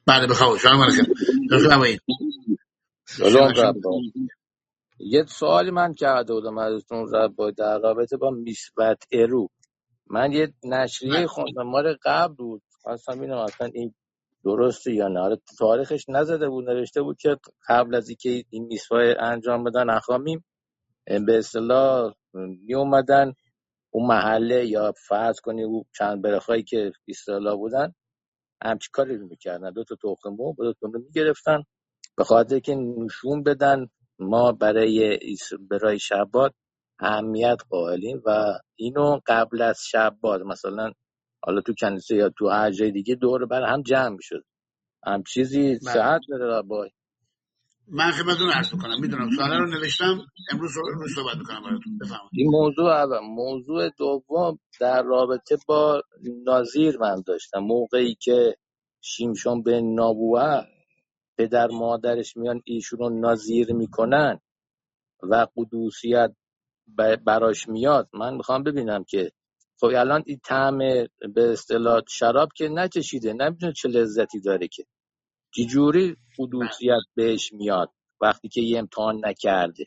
بله بخواه شما مرخیر بفرمایید. سلام ربا. یه سوالی من کرده بودم ازتون ربا در رابطه با میسبت ارو. من یه نشریه خوندم مال قبل بود، خواستم ببینم اصلا این درسته یا نه. آره تاریخش نزده بود، نوشته بود که قبل از اینکه این میسوا انجام بدن اخامیم به اصطلاح می اومدن اون محله یا فرض کنی اون چند برخایی که به اصطلاح بودن همچی کاری رو میکردن، 2 تا تخم مرغ 2 تا میگرفتن به خاطر که نشون بدن ما برای شبات اهمیت قائلیم و اینو قبل از شبات مثلا حالا تو کنیسه یا تو هر جای دیگه دور بر هم جمع میشد. هم چیزی صحت داره با من خدمتتون عرض میکنم، میدونم سوالا رو نوشتم، امروز صحبت میکنم براتون. بفرمایید. این موضوع اول. موضوع دوم در رابطه با نازیر من داشتم. موقعی که شیمشون به نابوه پدر مادرش میان ایشون رو نازیر میکنن و قدوسیت براش میاد، من میخوام ببینم که خب الان این طعم به اصطلاح شراب که نچشیده، نمیدونه چه لذتی داره که چجوری قدوسیت بهش میاد وقتی که یه امتحان نکرده.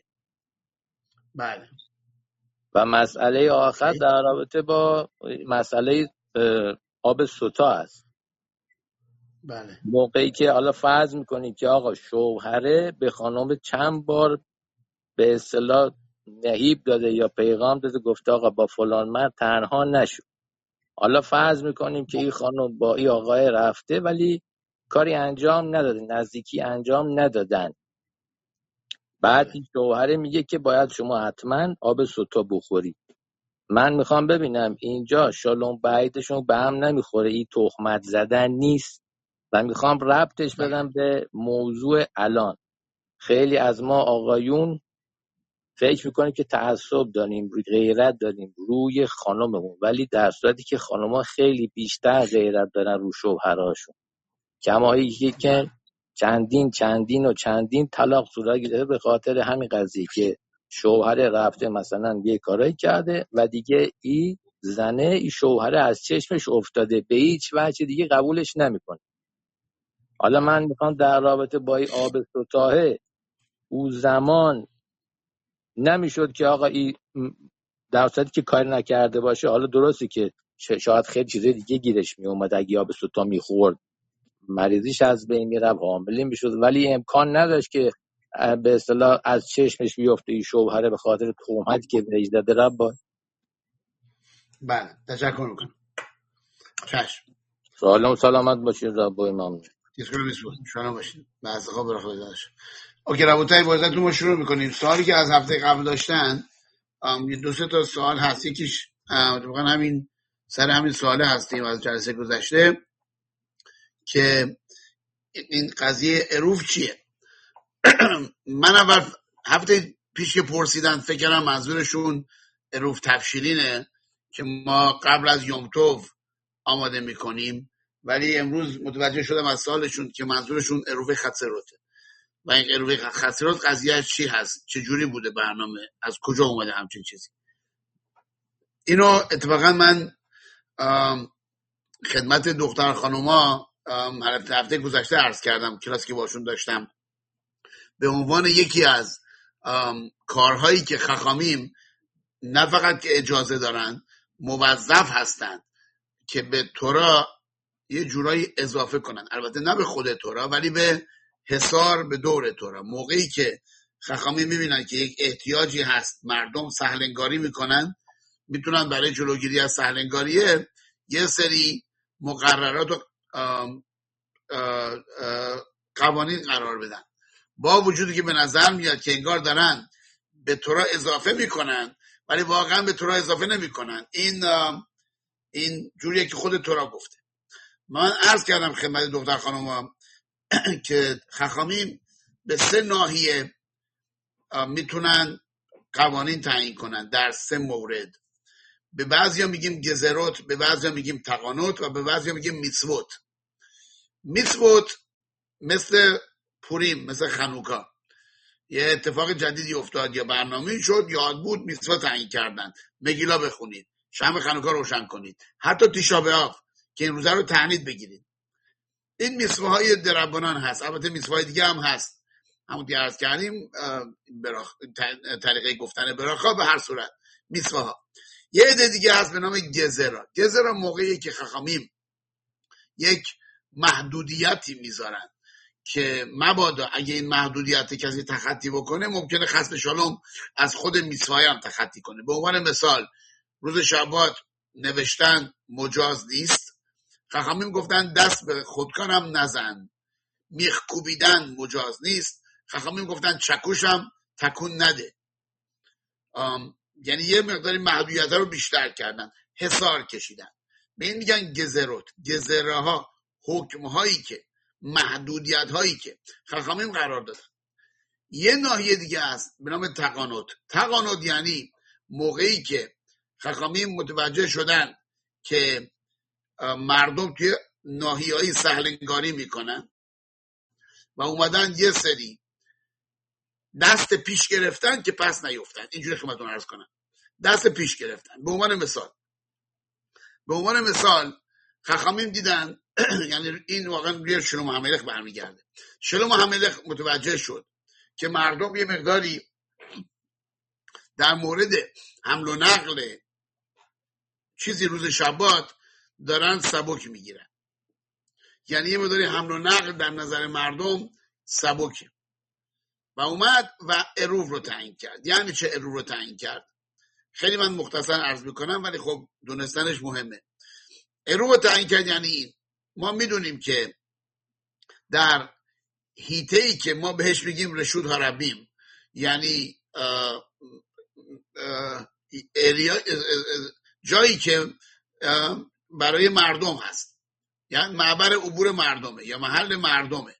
بله. و مسئله آخر در رابطه با مسئله آب سوتا است. بله. موقعی که حالا فرض میکنید که آقا شوهره به خانم چند بار به اصطلاح نهیب داده یا پیغام داده گفته آقا با فلان مرد تنها نشو. حالا فرض میکنیم که این خانم با این آقای رفته ولی کاری انجام نداده، نزدیکی انجام ندادن. بعد این شوهره میگه که باید شما حتما آب سوتا بخورید. من میخوام ببینم اینجا شالوم بعیدشون به هم نمیخوره، این تهمت زدن نیست و میخوام ربطش بدم به موضوع الان. خیلی از ما آقایون فکر میکنیم که تعصب داریم، غیرت داریم روی خانممون، ولی در صورتی که خانم‌ها خیلی بیشتر غیرت دارن رو شوهراشون. کمایی که چندین طلاق صورت گرفته به خاطر همین قضیه که شوهر رفته مثلا یه کارایی کرده و دیگه این زنه این شوهر از چشمش افتاده، به هیچ وجه دیگه قبولش نمیکنه. حالا من میخوام در رابطه با این آب سوتاهه، او زمان نمیشد که آقا این در صورتی که کاری نکرده باشه، حالا درسته که شاید خیلی چیزای دیگه گیرش میومد اگه آب سوتا میخورد مریضیش از بین میرفت، حامله میشد، ولی امکان نداشت که به اصطلاح از چشمش بیفته این شوهره به خاطر تهمتی که بهش داده. رب بله تشکر میکنم. چشم. سلام سلامت باشید رب ممنون. شما باشید. بعضی خواب را خواهید داشت. اوکی ربوتای بازدتون ما شروع میکنیم. سوالی که از هفته قبل داشتن 2-3 تا سوال هست. یکیش واقعا همین سر همین سواله هستیم از جلسه گذشته که این قضیه عروف چیه. من اول هفته پیش که پرسیدن فکر کردم منظورشون عروف تبشیرینه که ما قبل از یوم توف آماده میکنیم، ولی امروز متوجه شدم از سوالشون که منظورشون عروف خسروته. و این عروف خسرات قضیه چی هست، چه جوری بوده برنامه، از کجا اومده همچین چیزی. اینو اتفاقا من خدمت دختر خانوما هفته گذشته عرض کردم، کلاسی که باشون داشتم، به عنوان یکی از کارهایی که خخامیم نه فقط که اجازه دارن، موظف هستن که به تورا یه جورایی اضافه کنن، البته نه به خود تورا ولی به حصار به دور تورا. موقعی که خخامی میبینن که یک احتیاجی هست مردم سهلنگاری میکنن، میتونن برای جلوگیری از سهلنگاریه یه سری مقررات و قوانین قرار بدن، با وجودی که به نظر میاد که انگار دارن به تورا اضافه میکنن ولی واقعا به تورا اضافه نمیکنن. این جوریه که خود تورا گفته. من عرض کردم خدمت دختر خانوما که خخامیم به 3 ناحیه میتونن قوانین تعیین کنن در 3 مورد. به بعضیا میگیم گزروت، به بعضیا میگیم تقانوت و به بعضیا میگیم میتسوت. میتسوت مثل پوریم، مثل خنوکا، یه اتفاق جدیدی افتاد یا برنامه‌ای شد یاد بود میتسوت تعیین کردن، مگیلا بخونید، شمع خنوکا روشن کنید، حتی تیشا بآب که این روزا رو تعنید بگیرید. این میسوه های دربانان هست. البته میسوه های دیگه هم هست، همون که عرض کردیم، طریقه گفتن براخا. به هر صورت میسوه ها. یه عده دیگه هست به نام گزرا. گزرا موقعی که خخامیم یک محدودیتی میذارن که مبادا اگه این محدودیت کسی تخطی بکنه ممکنه خصم شالوم از خود میسوای هم تخطی کنه. به عنوان مثال روز شبات نوشتن مجاز نیست. خخامیم گفتن دست به خودکار هم نزن. میخ کوبیدن مجاز نیست. خخامیم گفتن چکوش هم تکون نده. یعنی یه مقداری محدودیت رو بیشتر کردن، حصار کشیدن. به این میگن گزروت. گزراها حکم هایی که، محدودیت هایی که خخامیم قرار دادن. یه ناحیه دیگه هست به نام تقانوت. تقانوت یعنی موقعی که خخامیم متوجه شدن که مردم توی ناحیه‌های سهلنگاری میکنن و اومدن یه سری دست پیش گرفتن که پس نیفتن. اینجوری خدمتتون عرض کنم، دست پیش گرفتن. به عنوان مثال خخامیم دیدن یعنی این واقعا روی شلوم هملخ برمیگرده. شلوم هملخ متوجه شد که مردم یه مقداری در مورد حمل و نقل چیزی روز شبات دارن سبک میگیرن. یعنی یه مقداری حمل و نقل در نظر مردم سبکه و اومد و اروف رو تعیین کرد. یعنی چه اروف رو تعیین کرد؟ خیلی من مختصر عرض میکنم ولی خب دونستنش مهمه. اروف رو تعیین کرد یعنی این: ما میدونیم که در هیته‌ای که ما بهش میگیم رشود هربیم، یعنی جایی که برای مردم هست، یعنی معبر عبور مردمه یا محل مردمه،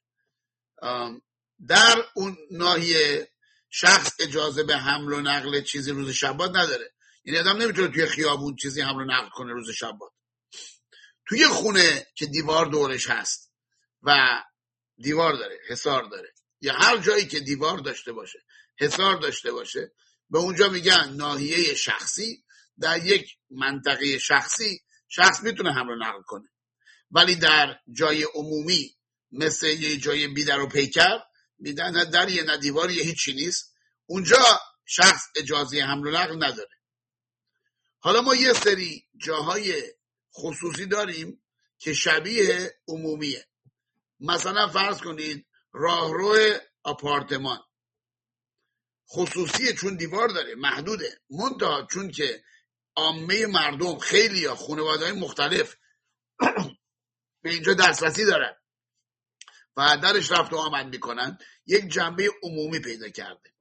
در اون ناحیه شخص اجازه به حمل و نقل چیزی روز شبات نداره. یعنی آدم نمیتونه توی خیابون چیزی حمل و نقل کنه روز شبات. توی خونه که دیوار دورش هست و دیوار داره، حصار داره، یا هر جایی که دیوار داشته باشه، حصار داشته باشه، به اونجا میگن ناحیه شخصی. در یک منطقه شخصی شخص میتونه حمل و نقل کنه، ولی در جای عمومی مثل یه جای بیدر و پیکر میدن نه دریه نه دیواریه، هیچی نیست، اونجا شخص اجازه حمل و نقل نداره. حالا ما یه سری جاهای خصوصی داریم که شبیه عمومیه. مثلا فرض کنید راهرو آپارتمان خصوصیه چون دیوار داره، محدوده، منتها چون که عامه مردم خیلی یا خانواده‌های مختلف به اینجا دسترسی دارن و درش رفت و آمد میکنن، یک جنبه عمومی پیدا کرده.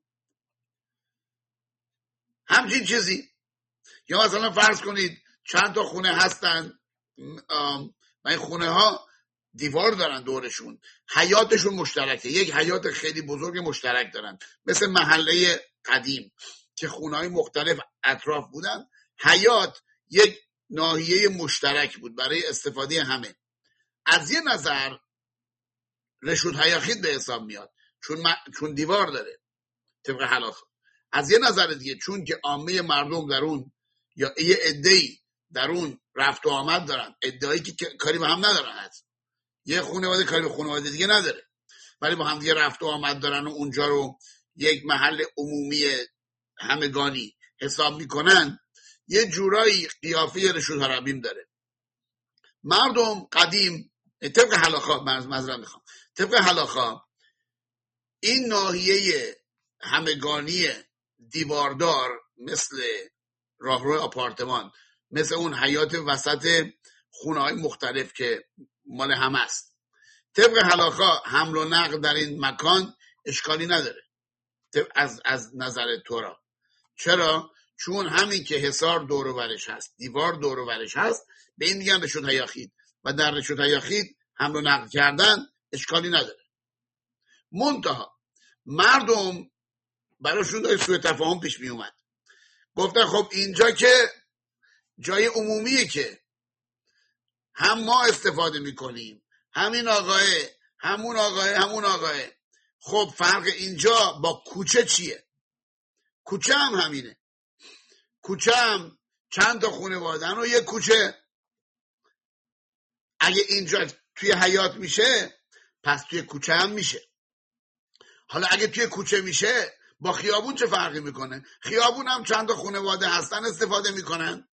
همچین چیزی. یا مثلا فرض کنید چند تا خونه هستن و این خونه ها دیوار دارن دورشون، حیاتشون مشترکه، یک حیات خیلی بزرگ مشترک دارن، مثل محله قدیم که خونه های مختلف اطراف بودن. حیات یک ناحیه مشترک بود برای استفاده همه. از یه نظر رشود حیاخید به حساب میاد چون دیوار داره طبق حلاخ. از یه نظر دیگه چون که عامه مردم در اون یا یه عده‌ای در اون رفت و آمد دارن، عده‌ای که کاری به هم ندارن، هست یه خانواده کاری به خانواده دیگه نداره ولی با هم دیگه رفت و آمد دارن و اونجا رو یک محل عمومی همگانی حساب میکنن، یه جورایی قیافه رشود هربیم داره. مردم قدیم طبق حلاخا، معذرت میخوام، طبق حلاخا این ناحیه همگانی دیواردار مثل راهرو آپارتمان، مثل اون حیات وسط خونه‌های مختلف که مال هم است، طبق حلاخا حمل و نقل در این مکان اشکالی نداره از نظر تورا. چرا؟ چون همین که حصار دور و برش هست، دیوار دور و برش هست، به این میگن رشود حیاخید و در رشود حیاخید حمل و نقل کردن اشکالی نداره. منتها مردم براشون داره سوء تفاهم پیش می اومد. گفتن خب اینجا که جای عمومیه که هم ما استفاده میکنیم، همین آقای، همون آقای، خب فرق اینجا با کوچه چیه؟ کوچه هم همینه. کوچه هم چند تا خانواده‌ن و یک کوچه. اگه اینجا توی حیات میشه پس توی کوچه هم میشه. حالا اگه توی کوچه میشه با خیابون چه فرقی میکنه؟ خیابون هم چند تا خانواده هستن استفاده میکنن.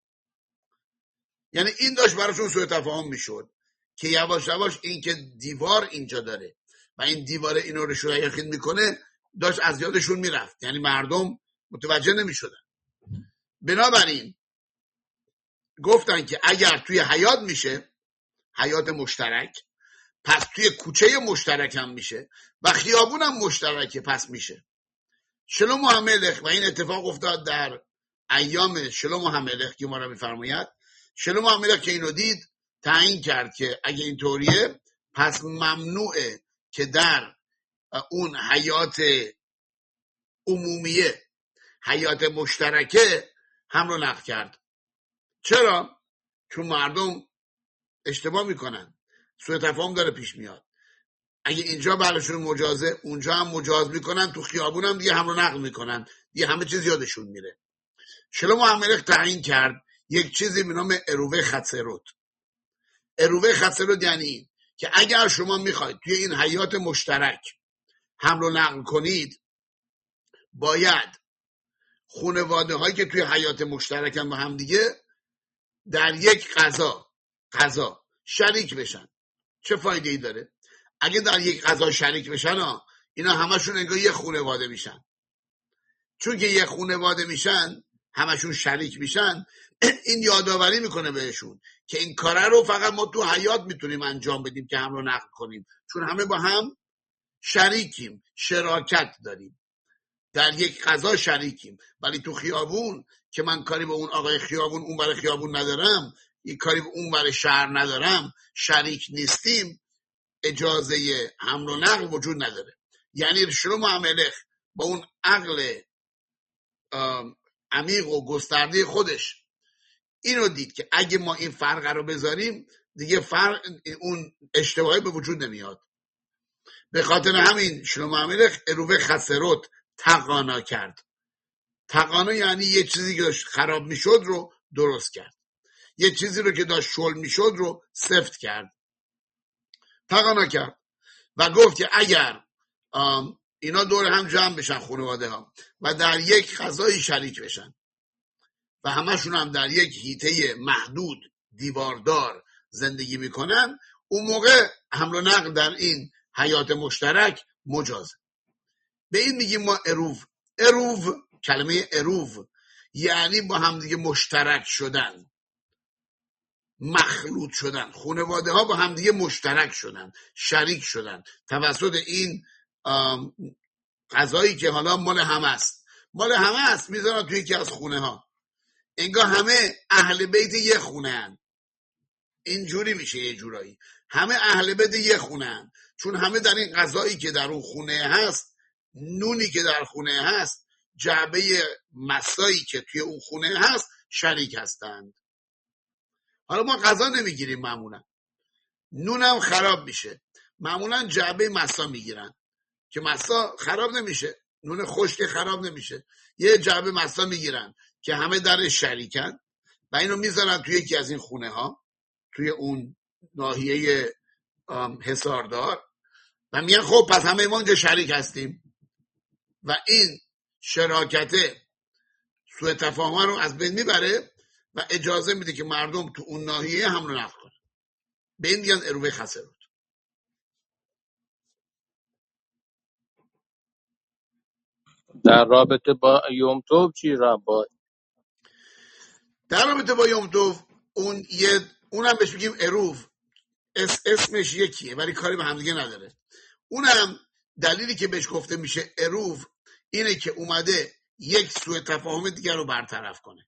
یعنی این داشت براشون سوء تفاهم میشد که یواش یواش این که دیوار اینجا داره و این دیوار اینو رو شویخید میکنه داشت از یادشون میرفت، یعنی مردم متوجه نمیشدن. بنابراین گفتن که اگر توی حیات میشه، حیات مشترک، پس توی کوچه مشترک هم میشه و خیابون هم مشترکه پس میشه. شلومو هملخ، و این اتفاق افتاد در ایام شلومو هملخ که ما را میفرماید، شلومو هملخ که اینو دید تعیین کرد که اگه اینطوریه پس ممنوعه که در اون حیات عمومیه، حیات مشترکه حمل و نقل کرد. چرا؟ چون مردم اشتباه میکنن، سوء تفاهم داره پیش میاد. اگه اینجا براشون مجازه اونجا هم مجاز میکنن، تو خیابون هم دیگه حمل و نقل میکنن، دیگه همه چیز یادشون میره. شلومو هملخ تعیین کرد یک چیزی به نام اروه خسروت. اروه خسروت یعنی که اگر شما میخواید توی این حیات مشترک حمل و نقل کنید، باید خانواده هایی که توی حیات مشترکن با هم دیگه در یک غذا شریک بشن. چه فایده ای داره؟ اگه در یک غذا شریک بشن اینا همشون انگار یک خانواده میشن. چون که یک خانواده میشن، همشون شریک میشن، این یادآوری میکنه بهشون که این کاره رو فقط ما تو حیات میتونیم انجام بدیم که حمل و نقل کنیم، چون همه با هم شریکیم، شراکت داریم، در یک غذا شریکیم. ولی تو خیابون که من کاری به اون آقای خیابون اون برای خیابون ندارم، این کاری به اون برای شهر ندارم، شریک نیستیم، اجازه حمل و نقل وجود نداره. یعنی شلومو هملخ با اون عقل عمیق و گسترده خودش اینو دید که اگه ما این فرق رو بذاریم دیگه فرق اون اشتباهی به وجود نمیاد. به خاطر همین شلومو هملخ اروه خسروت تقانا کرد. تقانا یعنی یه چیزی که داشت خراب میشد رو درست کرد، یه چیزی رو که داشت شل میشد رو سفت کرد. تقانا کرد و گفت که اگر اینا دور هم جمع بشن خانواده ها و در یک غذای شریک بشن و همشون هم در یک حیطه محدود دیواردار زندگی میکنن، اون موقع حمل و نقل در این حیات مشترک مجازه. به این میگیم ما اروو. کلمه اروو یعنی با هم دیگه مشترک شدن، مخلوط شدن. خانواده ها با هم دیگه مشترک شدن، شریک شدن توسط این غذایی که حالا مال همه است میذارن توی یکی از خونه ها، انگار همه اهل بیت یه خونه هن. اینجوری میشه یه جورایی همه اهل بیت یه خونه هن، چون همه در این غذایی که در اون خونه هست، نونی که در خونه هست، جعبه مسایی که توی اون خونه هست شریک هستند. حالا ما غذا نمیگیریم، معمولا نونم خراب میشه، معمولا جعبه مسا میگیرن که مسا خراب نمیشه، نون خشک خراب نمیشه، یه جعبه مسا میگیرن که همه در شریکن و اینو میذارن توی یکی از این خونه ها توی اون ناحیه حصاردار و میگن خب پس همه ما اینجا شریک هستیم و این شراکت سوء تفاهم رو از بین میبره و اجازه میده که مردم تو اون ناحیه حمل و نقل کنن. به این میگن اروه خسروت. در رابطه با یوم توب چی را در رابطه با یوم توب اونم بهش میگیم اروو، اسمش یکیه ولی کاری به همدیگه نداره. اونم دلیلی که بهش گفته میشه اروو اینه که اومده یک سوء تفاهم دیگر رو برطرف کنه.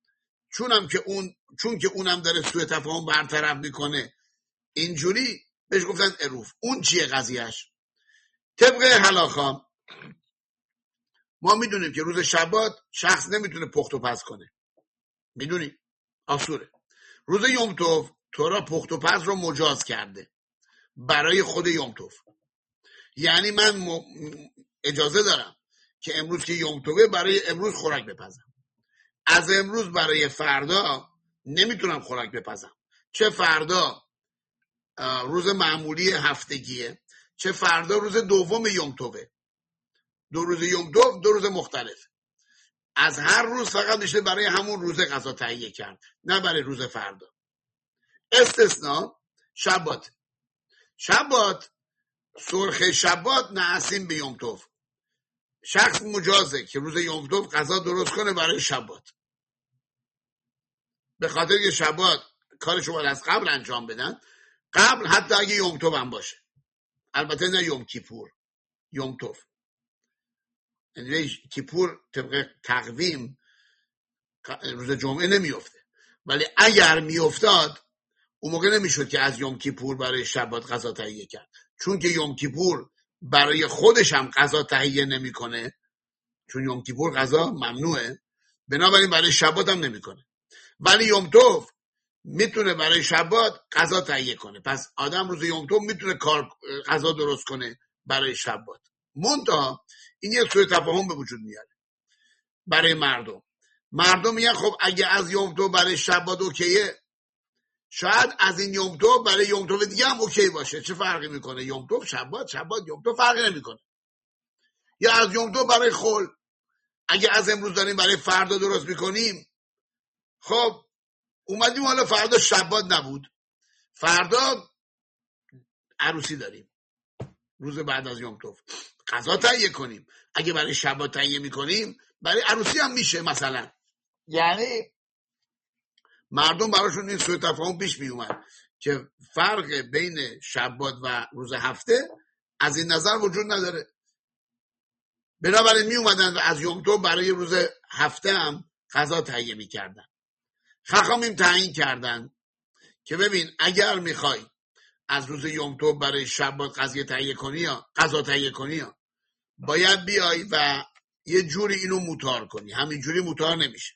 چون که اونم داره سوء تفاهم برطرف میکنه، اینجوری بهش گفتن اروو. اون چیه قضیهش؟ طبق هلاخا ما میدونیم که روز شبات شخص نمیتونه پخت و پز کنه، میدونیم آسوره. روز یوم توب تورا پخت و پز رو مجاز کرده برای خود یوم توب. یعنی من اجازه دارم که امروز که یوم توبه برای امروز خوراک بپزم، از امروز برای فردا نمیتونم خوراک بپزم. چه فردا روز معمولی هفتگیه، چه فردا روز دوم یوم توه. 2 روز یوم تو 2 روز مختلف. از هر روز فقط میشه برای همون روز غذا تهیه کرد، نه برای روز فردا. استثناء شبات. شبات سرخ شبات نعسیم به یوم توف. شخص مجازه که روز یوم توف غذا درست کنه برای شبات، به خاطر که شبات کارشو باید از قبل انجام بدن، قبل حتی اگه یوم توف هم باشه، البته نه یوم کیپور، یوم توف. یعنی کیپور طبق تقویم روز جمعه نمیفته، ولی اگر میافتاد اون موقع نمیشد که از یوم کیپور برای شبات غذا تهیه کرد، چون که یوم کیپور برای خودش هم غذا تهیه نمیکنه، چون یوم کیپور غذا ممنوعه، بنابراین برای شبات هم نمیکنه. ولی یوم توف میتونه برای شبات غذا تهیه کنه. پس آدم روز یوم توف میتونه غذا درست کنه برای شبات. منتها این یه سوء تفاهم به وجود میاره برای مردم میگن خب اگه از یوم توف برای شبات اوکیه، شاید از این یوم توف برای یوم توف دیگه هم اوکی باشه. چه فرقی میکنه؟ یوم توف شبات یوم توف فرقی نمیکنه. یا از یوم توف برای خل، اگه از امروز داریم برای فردا درست میکنیم، خب اومدیم حالا فردا شبات نبود، فردا عروسی داریم، روز بعد از یوم توف غذا تهیه کنیم. اگه برای شبات تهیه میکنیم برای عروسی هم میشه مثلا. یعنی مردم براشون این سوء تفاهم پیش می اومد که فرق بین شبات و روز هفته از این نظر وجود نداره. بنابراین می اومدن و از یوم توف برای روز هفته هم غذا تهیه میکردن. خاخامیم تعیین کردن که ببین اگر میخوای از روز یوم توف برای شبات غذا تهیه کنی باید بیای و یه جوری اینو موتار کنی. همینجوری موتار نمیشه.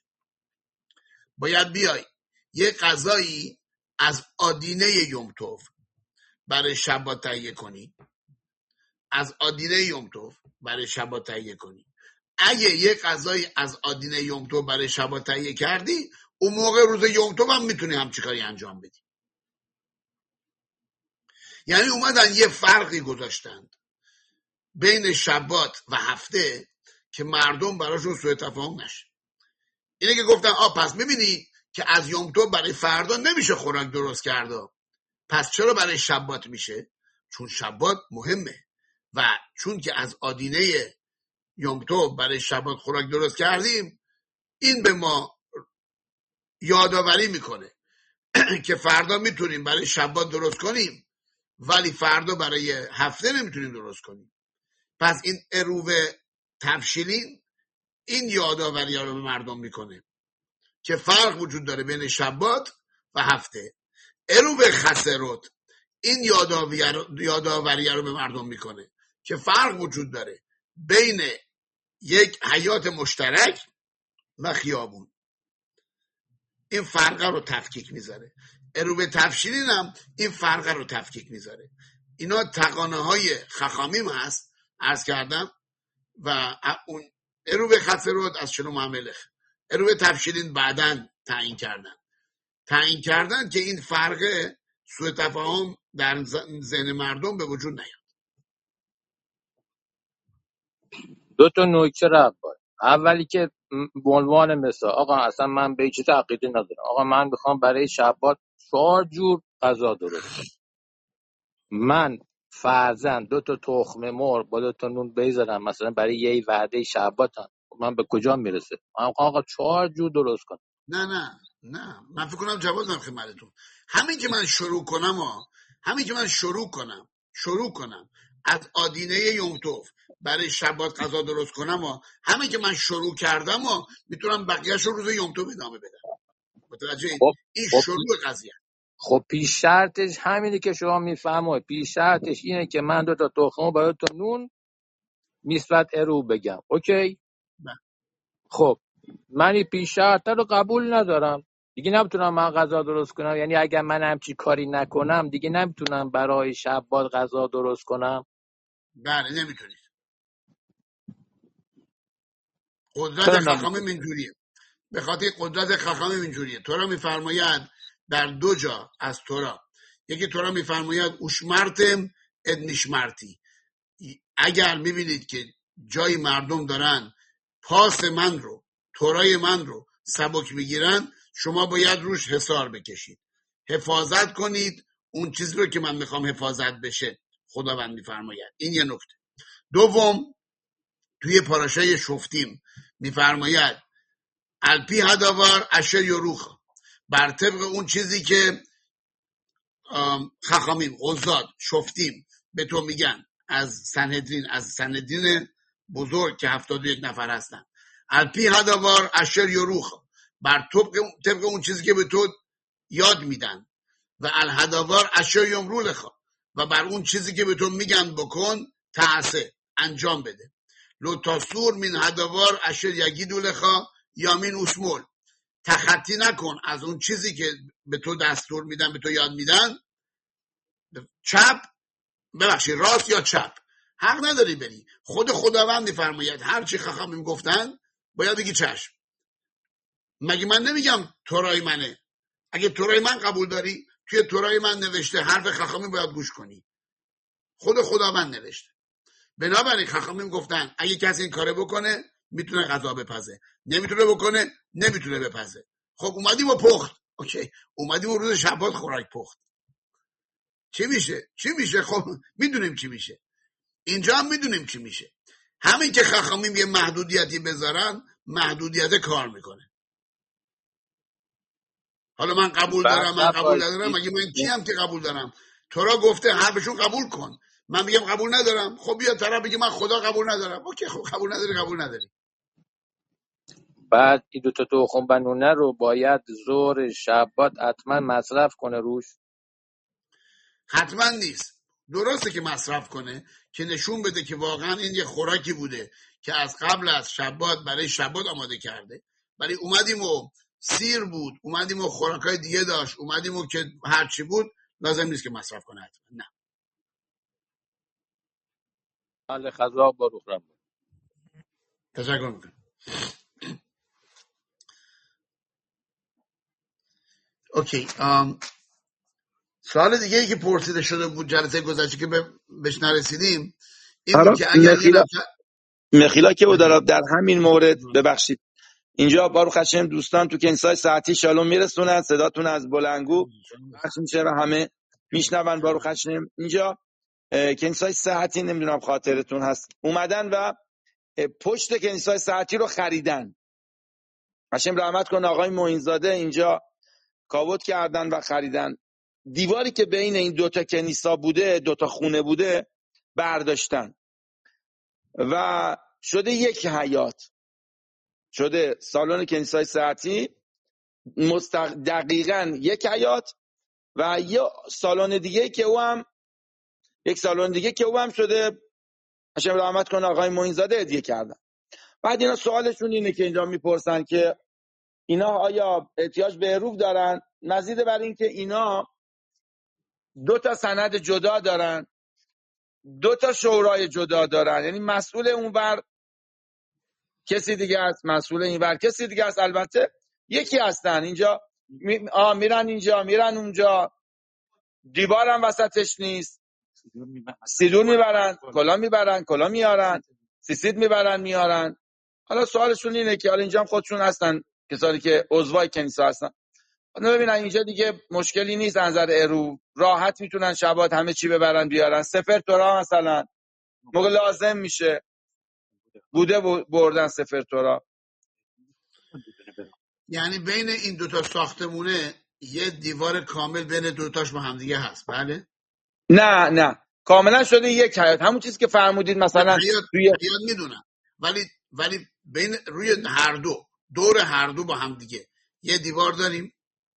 باید بیای یه غذایی از آدینه یوم توف برای شبات تهیه کنی. از آدینه یوم توف برای شبات تهیه کنی. اگه یه غذایی از آدینه یوم توف برای شبات تهیه کردی، اون موقع روز یوم توف هم میتونی همچین کاری انجام بدی. یعنی اومدن یه فرقی گذاشتند بین شبات و هفته که مردم براشون سوء تفاهم نشه. اینه که گفتن پس میبینی که از یوم توف برای فردا نمیشه خوراک درست کرده، پس چرا برای شبات میشه؟ چون شبات مهمه و چون که از آدینه یوم توف برای شبات خوراک درست کردیم، این به ما یادآوری میکنه که فردا میتونیم برای شبات درست کنیم ولی فردا برای هفته نمیتونیم درست کنیم. پس این عروه تبشیلین این یادآوری ها رو به مردم میکنه که فرق وجود داره بین شبات و هفته. عروه خسرت این یادآوری رو به مردم میکنه که فرق وجود داره بین یک حیات مشترک و خیابون. این فرق رو تفکیک میذاره. عروه تبشیلین هم این فرق رو تفکیک میذاره. اینا تقانه های خاخامیم هست عرض کردم و اون عروه خسرت از شلوم هملخ. عروه تبشیلین بعدن تعیین کردن که این فرق سوء تفاهم در ذهن مردم به وجود نیاد. 2 تا نکته رو اولی که به عنوان مثال آقا اصلا من به هیچ چیز عقیده ندارم، آقا من میخوام برای شبات 4 جور غذا درست کنم، من فرضاً 2 تا تخم مرغ با 2 تا نون بذارم مثلا برای یه وعده شباتم، من به کجا میرسه؟ آقا 4 جور درست کنم. نه من فکر کنم جواب دادم خدمتتون. همین که من شروع کنم از آدینه یوم توف برای شبات غذا درست کنم همین که من شروع کردم میتونم بقیه‌اش رو روز یوم توف ادامه بدم. متوجه این شروع قضیه. خب پیش شرطش همینه که شما میفهمید. پیش شرطش اینه که من 2 تا تخم با 2 تا نون مثبت ارو بگم. اوکی؟ خب من این پیش شرط رو قبول ندارم، دیگه نمیتونم من غذا درست کنم. یعنی اگر من همچی کاری نکنم دیگه نمیتونم برای شبات غذا درست کنم. بله نمیتونید. قدرت خاخامیم اینجوریه. به خاطر قدرت خاخامیم اینجوریه. تورا میفرماید در 2 جا از تورا یکی تورا میفرماید اوشمرتم ادنیشمرتی، اگر میبینید که جای مردم دارن پاس من رو، تورای من رو سبک میگیرن، شما باید روش حصار بکشید، حفاظت کنید اون چیزی رو که من میخوام حفاظت بشه. خداوند میفرماید. این یه نکته. دوم، توی پاراشای شفتیم میفرماید الپی هداوار اشر یروخ، بر طبق اون چیزی که خخامیم، قضات، شفتیم به تو میگن از سنهدرین بزرگ که 71 نفر هستن، الپی هداوار اشر یروخ، بر طبق اون چیزی که به تو یاد میدن، و الهداوار اشر یمرو لخا، و بر اون چیزی که به تو میگن بکن تعسه، انجام بده. لو تاسور من هداوار اشر یگیدو لخا یامین اوسمول، تخطی نکن از اون چیزی که به تو دستور میدن، به تو یاد میدن، چپ ببخشید راست یا چپ، حق نداری بری. خود خداوند میفرماید هر چی خخامیم گفتن باید بگی چشم. مگه من نمیگم تورای منه؟ اگه تورای من قبول داری، توی تورای من نوشته حرف خخامیم باید گوش کنی. خود خداوند نوشته. بنابراین خخامیم گفتن اگه کسی این کاره بکنه میتونه غذا بپزه، نمیتونه بکنه نمیتونه بپزه. خب اومدیم و پخت، اوکی، اومدیم و روز شبات خوراک پخت، چی میشه؟ خب میدونیم چی میشه، اینجا هم میدونیم چی میشه. همین که خخامیم یه محدودیتی بذارن، محدودیت کار میکنه. حالا من قبول دارم، من قبول ندارم، مگه من کیم که قبول دارم؟ تورا گفته حرفشون قبول کن، من میگم قبول ندارم، خب بیا طرف بگه من خدا قبول ندارم، اوکی، خب قبول نداری. بعد این 2 تا تخم بنونه رو باید ظهر شبات حتما مصرف کنه روش. حتما نیست، درسته که مصرف کنه که نشون بده که واقعا این یه خوراکی بوده که از قبل از شبات برای شبات آماده کرده، ولی اومدیم و سیر بود، اومدیم و خوراکای دیگه داشت، اومدیم و که هرچی بود، لازم نیست که مصرف کنه حتما. نه. حال خدا باروخ رب. تشکر میکنم. اوکی. سوال دیگه ای که پرسیده شده بود جلسه گذشته که بهش نرسیدیم این بود که اگر مخیلا که بود در همین مورد، ببخشید اینجا باروخ هشم دوستان تو کنیسای ساعتی شالوم میرسونن، صداتون از بلندگو پخش میشه و همه میشنون. باروخ هشم اینجا کنیسای ساعتی، نمیدونم خاطرتون هست، اومدن و پشت کنیسای ساعتی رو خریدن. هشم رحمت کن آقای معینزاده اینجا کاوت کردن و خریدن. دیواری که بین این 2 تا کنیسا بوده، 2 تا خونه بوده، برداشتن و شده یک حیاط، شده سالن کنیسای ساعتی دقیقاً یک حیاط و یه سالن دیگه که او هم شده هشم رحمت کنه آقای معینزاده هدیه کردن. بعد اینا سوالشون اینه که اینجا میپرسن که اینا آیا احتیاج به عروف دارن؟ مزید بر این که اینا 2 تا سند جدا دارن، 2 تا شورای جدا دارن، یعنی مسئول اونور کسی دیگه است، مسئول اینور کسی دیگه است، البته یکی هستن. اینجا میرن اینجا میرن اونجا، دیوار هم وسطش نیست، سیدون میبرن، کلا میبرن، کلا میارن، سیسید میبرن میارن. حالا سوالشون اینه که حالا اینجا هم خودشون هستن کسانی که عضوای کنیسا هستن، ببینن اینجا دیگه مشکلی نیست از نظر ارو، راحت میتونن شبات همه چی ببرن بیارن. سفر تورا مثلا موقع لازم میشه بوده بردن سفر تورا. یعنی بین این 2 تا ساختمونه یه دیوار کامل بین 2 تاش با هم دیگه هست؟ بله. نه کاملا شده یک حیاط، همون چیزی که فرمودید مثلا حیاط میدونم، ولی بین روی دور هر دو با هم دیگه یه دیوار داریم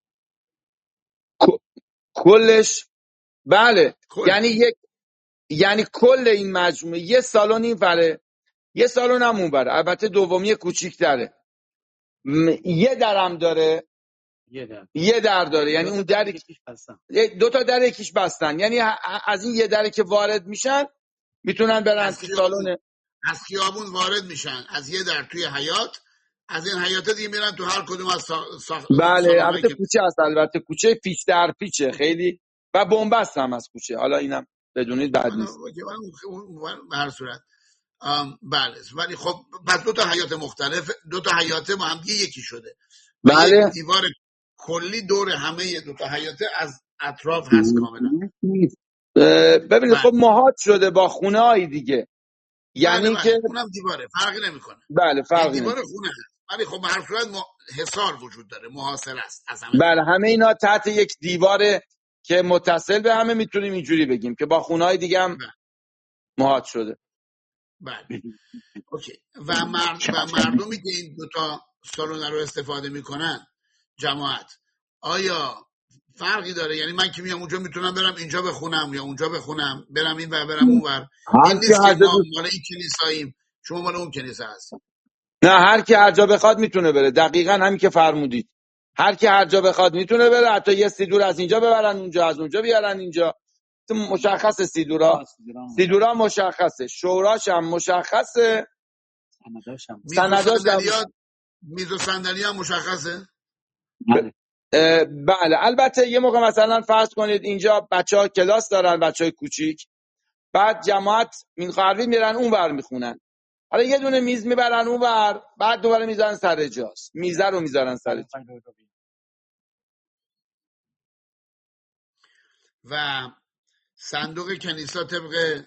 کلش. بله یعنی کل این مجموعه یه سالن این وره، یه سالن هم اون وره، البته دومی کوچیک داره، یه درم داره، یه در داره، یعنی اون در 2 تا در یکیش بستن، یعنی از این یه دری که وارد میشن میتونن برن تو سالن، از خیابون وارد میشن از یه در توی حیاط، از این حیاط دیگه میرن تو هر کدوم از بله البته کوچه هست، البته کوچه پیچ در پیچه خیلی و بنبست هم از کوچه. حالا اینم بدونید بد نیست. به هر صورت بله، ولی خب پس دو تا حیات مختلف، دو تا حیات با هم یکی شده. بله. یک دیوار کلی دور همه دو تا حیات از اطراف هست کاملا. ببینید خب محاط شده با خونه‌های دیگه، یعنی بله که اونم دیواره، فرقی نمیکنه. بله فرقی دیوار نمیکنه. خونه هست، ولی خب به هر صورت حصار وجود داره، محاصره است از همه. بله همه اینا تحت یک دیواره که متصل به همه، میتونیم اینجوری بگیم که با خونه‌های دیگه هم محاط شده. بله اوکی. و مردمی که این دو تا سالن رو استفاده میکنن، جماعت، آیا فرقی داره؟ یعنی من که میام اونجا میتونم برم اینجا بخونم یا اونجا بخونم، برم این ور برم اون ور؟ این نیست که ما مال این کلیساییم شما مال اون کلیسا هستیم. نه، هر کی هر جا بخواد میتونه بره. دقیقاً همین که فرمودید، هر کی هر جا بخواد میتونه بره. حتی یه سیدور از اینجا ببرن اونجا، از اونجا بیارن اینجا. مشخصه سیدورا مشخصه، شوراش هم مشخصه، سنداش میز و صندلی هم مشخصه. بله البته یه موقع مثلا فرض کنید اینجا بچه‌ها کلاس دارن، بچه‌های کوچیک، بعد جماعت مینخواروی میرن اون ور میخونن، حالا یه دونه میز میبرن اون ور، بعد دوباره میذارن سر جاست، میزه رو میذارن سر جا. و صندوق کنیسا طبق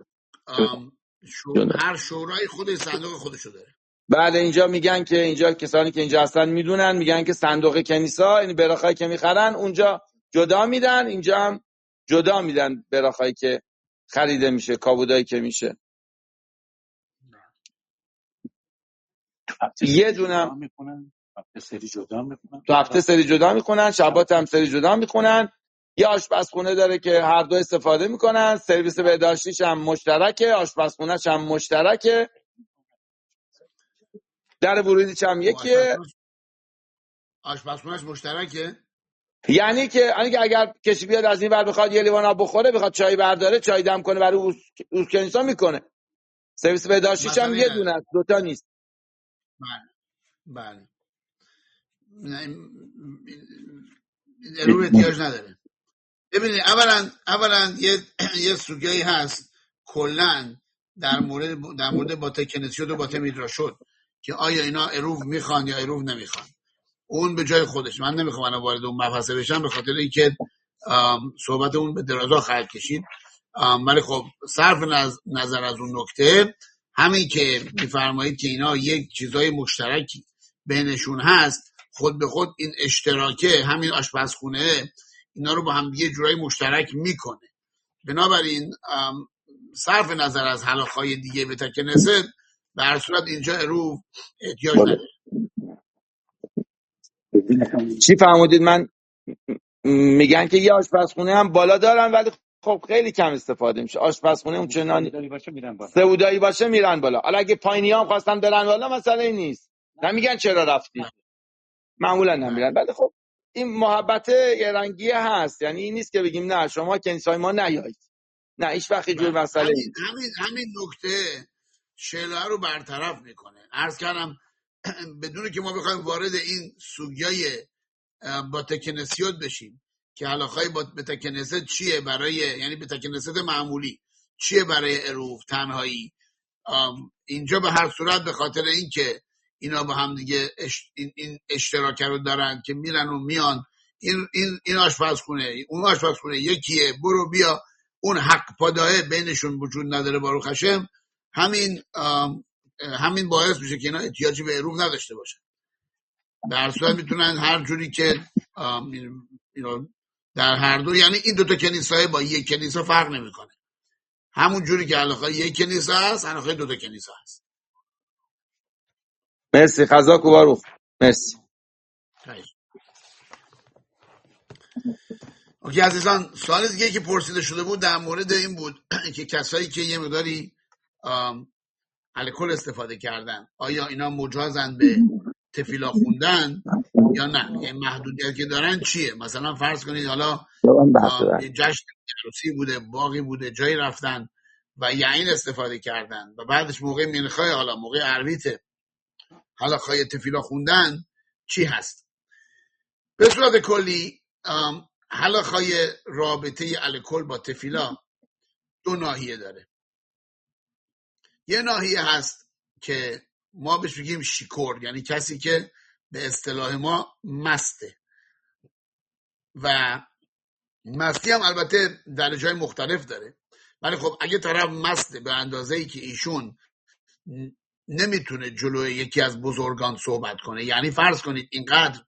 هر شورای خود صندوق خودشو داره. بله اینجا میگن که اینجا کسانی که اینجا هستن میدونن، میگن که صندوق کنیسا این براخایی که میخرن اونجا جدا میدن، اینجا هم جدا میدن براخایی که خریده میشه، کابودایی که میشه. یه دونه تو هفته سری جدا میکنن، شبات هم سری جدا میکنن. یه آشپزخونه داره که هر دو استفاده میکنن، سرویس بهداشتیش هم مشترکه، آشپزخونه‌ش هم مشترکه، در ورودیش هم یکیه. آشپزخونه‌اش مشترکه، یعنی که اگر کسی بیاد از این ور بخواد یه لیوان آب بخوره، بخواد چای برداره، چای دم کنه برای اون کنیسا میکنه. سرویس بهداشتیش هم یه دونه است، دوتا نیست. بله رو احتیاج نداره. ببینید اولا یه سوگهی هست کلا در مورد باته کنسیود و باته میدراشود که آیا اینا اروف میخوان یا اروف نمیخوان. اون به جای خودش، من نمیخوام الان وارد اون مبحث بشم به خاطر اینکه صحبت اون به درازا خواهد کشید. ولی خب صرف نظر از اون نکته، همین که میفرمایید که اینا یک چیزای مشترکی بینشون هست، خود به خود این اشتراکه، همین آشپزخونه اینا رو با هم یه جورایی مشترک میکنه. بنابراین صرف نظر از حلاخای دیگه به تکنسه، به هر صورت اینجا اروف احتیاج نداره. چی فرمودید؟ من میگن که یه آشپزخونه هم بالا دارن ولی خب خیلی کم استفاده میشه. آشپزخونه اون چنانی سعودایی باشه میرن بالا. حالا اگه پایینی هم خواستن برن بالا مسئله نیست، نمیگن چرا رفتی، معمولا نمیرن. ولی خب این محبت یه رنگی هست، یعنی این نیست که بگیم نه شما کنیسای ما نیایید، نه هیچ وقت جور مسئله همین نکته شعله رو برطرف میکنه. عرض کردم بدون که ما بخوایم وارد این سوگیای باتکنسیوت بشیم که حلاخای باتکنسیوت چیه برای، یعنی باتکنسیوت معمولی چیه برای اروف تنهایی، اینجا به هر صورت به خاطر اینکه اینا با هم دیگه این اشتراک رو دارن که میرن و میان، این آشپزخونه اون آشپزخونه یکیه، برو بیا، اون حق پاداه بینشون وجود نداره. باروخ هشم همین باعث میشه که اینا احتیاجی به اروف نداشته باشن. در صورت میتونن هر جوری که در هر دو، یعنی این دوتا کنیسای با یک کنیسا فرق نمیکنه، همون جوری که علاقه یک کنیسا هست علاقه دوتا کنیسا هست. مرسی، خزاک و باروخ. مرسی. اوکی عزیزان، سوال دیگه که پرسیده شده بود در مورد این بود که کسایی که یه مقداری الکل استفاده کردن آیا اینا مجازن به تفیلا خوندن یا نه؟ یعنی محدودیت که دارن چیه؟ مثلا فرض کنید حالا یه جشن عروسی بوده، باقی بوده، جایی رفتن و یعین استفاده کردن و بعدش موقع منخای، حالا موقع عربیته، حالا خواهی تفیلا خوندن چی هست؟ به صورت کلی حلقای رابطه الکل با تفیلا دو ناحیه داره. یه ناحیه هست که ما بهش میگیم شیکور، یعنی کسی که به اصطلاح ما مسته، و مستی هم البته درجه‌های مختلف داره، ولی خب اگه طرف مسته به اندازه‌ای که ایشون نمیتونه جلوی یکی از بزرگان صحبت کنه، یعنی فرض کنید اینقدر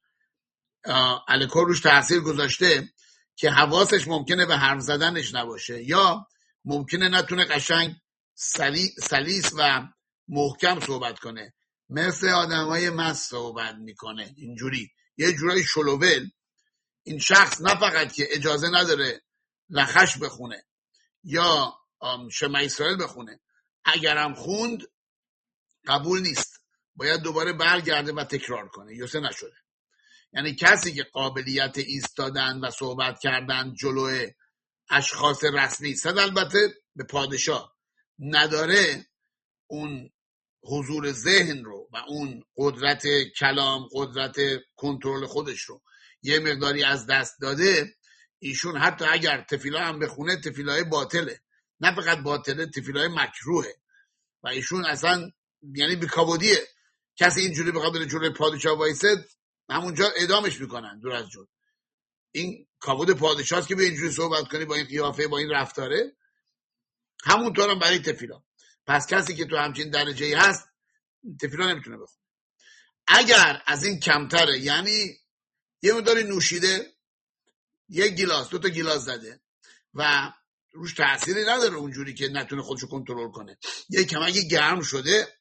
الکل روش تاثیر گذاشته که حواسش ممکنه به حرف زدنش نباشه، یا ممکنه نتونه قشنگ سلیس و محکم صحبت کنه، مثل آدمای مست صحبت میکنه، اینجوری یه جورای شلوول. این شخص نه فقط که اجازه نداره لخش بخونه یا شمع اسرائیل بخونه، اگرم خوند قبول نیست، باید دوباره برگرده و تکرار کنه. یوسه نشده. یعنی کسی که قابلیت ایستادن و صحبت کردن جلوی اشخاص رسمی، صد البته به پادشاه، نداره، اون حضور ذهن رو و اون قدرت کلام، قدرت کنترل خودش رو یه مقداری از دست داده، ایشون حتی اگر تفیلا هم بخونه، تفیلای باطله، نه فقط باطله، تفیلای مکروهه، و ایشون اصلا یعنی بیکابودیه. کسی اینجوری بخواد بره جلوی پادشاه وایسه، همونجا اعدامش میکنن دور از جون. این کابود پادشاه است که به اینجوری صحبت کنی، با این قیافه، با این رفتاره. همونطور هم برای تفیلا. پس کسی که تو همچین درجه‌ای هست، تفیلا نمیتونه بخونه. اگر از این کمتره، یعنی یه مقداری نوشیده، یک گیلاس، 2 تا گیلاس زده و روش تأثیری نداره اونجوری که نتونه خودشو کنترل کنه، یه کمک گرم شده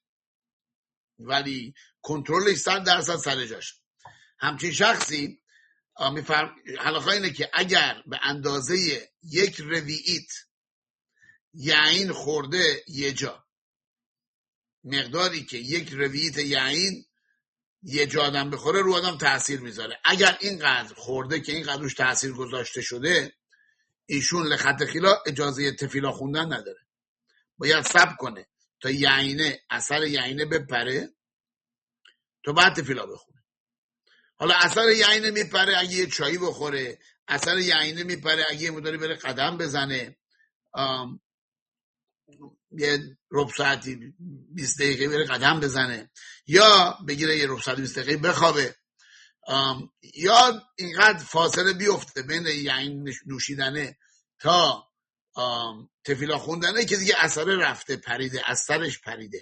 ولی کنترلش 100% سر جاش، همچین شخصی حلاخه اینه که اگر به اندازه 1 ربیعیت یعین خورده یه جا، مقداری که 1 ربیعیت یعین یه جا آدم بخوره رو آدم تأثیر میذاره. اگر اینقدر خورده که اینقدر روش تأثیر گذاشته شده، ایشون لخط خیلا اجازه تفیلا خوندن نداره، باید صبر کنه تا یعینه، اثر یعینه بپره تو بعد تفیلا بخونه. حالا اثر یعینه میپره اگه یه چایی بخوره، اثر یعینه میپره اگه یه مداری بره قدم بزنه، یه ربع ساعتی 20 دقیقه بره قدم بزنه، یا بگیره یه ربع ساعت 20 دقیقه بخوابه، یا اینقدر فاصله بیفته بین یعین نوشیدنه تا تفیلا خوندنه که دیگه اثر رفته، پریده، اثرش پریده.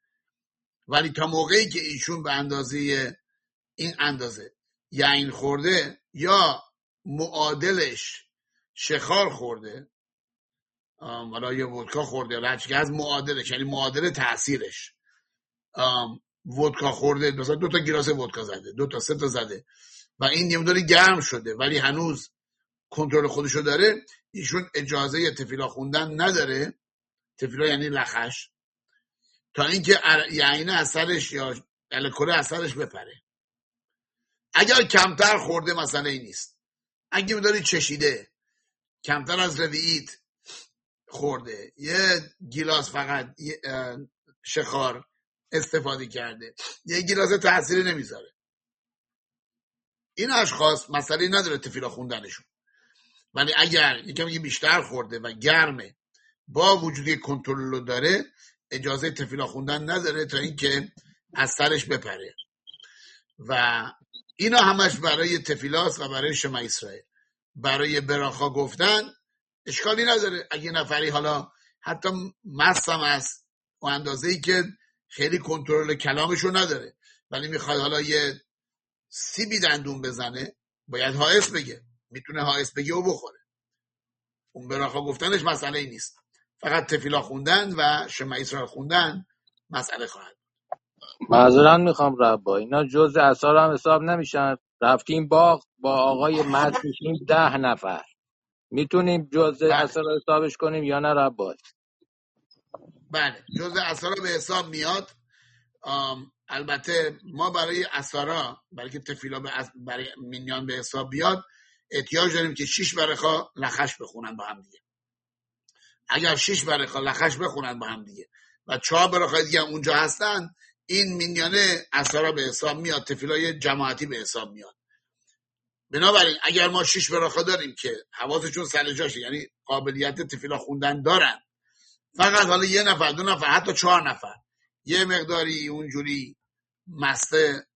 ولی تا موقعی که ایشون به اندازه این اندازه یعین خورده یا معادلش شخار خورده، حالا یه ودکا خورده، یا هرچی که از معادلش، یعنی معادل تأثیرش، ودکا خورده، مثلا 2 تا گیلاس ودکا زده، 2 تا 3 تا زده و این یه مقداری گرم شده ولی هنوز کنترل خودشو داره، ایشون اجازه تفیلا خوندن نداره. تفیلا یعنی لخش، تا اینکه یعنی اثرش یا الکل اثرش بپره. اگر کمتر خورده مسئله ای نیست. اگه می‌داری چشیده، کمتر از ربیعیت خورده، یه گیلاس فقط شخار استفاده کرده، یه گیلاس تأثیری نمیذاره، این اشخاص مسئله نداره تفیلا خوندنشون. ولی اگر یکم بیشتر خورده و گرمه، با وجودی کنترل رو داره، اجازه تفیلا خوندن نداره تا اینکه از سرش بپره. و اینا همش برای تفیلاس و برای شمع اسرائیل. برای براخا گفتن اشکالی نداره. اگه نفری حالا حتی مستم است و اندازه‌ای که خیلی کنترل کلامشو نداره، ولی میخواد حالا یه سیبی دندون بزنه، باید حائس بگه، میتونه حائس بگه و بخوره. اون براخا گفتنش مسئله ای نیست، فقط تفیلا خوندن و شمع اسرائیل خوندن مسئله خواهد. معذرت میخوام ربا، اینا جزء اثار هم حساب نمیشن. رفتیم باغ با آقای مرد میشیم 10 نفر، میتونیم جزء اثار حسابش کنیم یا نه ربا؟ بله، جزء اثار به حساب میاد. البته ما برای اثارا، برای که تفیلا برای مینیان به حساب بیاد، احتیاج داریم که 6 برخا لخش بخونن با هم دیگه. اگر 6 برخا لخش بخونن با هم دیگه و 4 برخا دیگه اونجا هستن، این مینیانه اثارا به حساب میاد، تفیلای جماعتی به حساب میاد. بنابراین اگر ما 6 براخا داریم که حواسشون سر جاشه، یعنی قابلیت تفیلا خوندن دارن، فقط حالا 1 نفر 2 نفر حتی 4 نفر یه مقداری اونجوری مست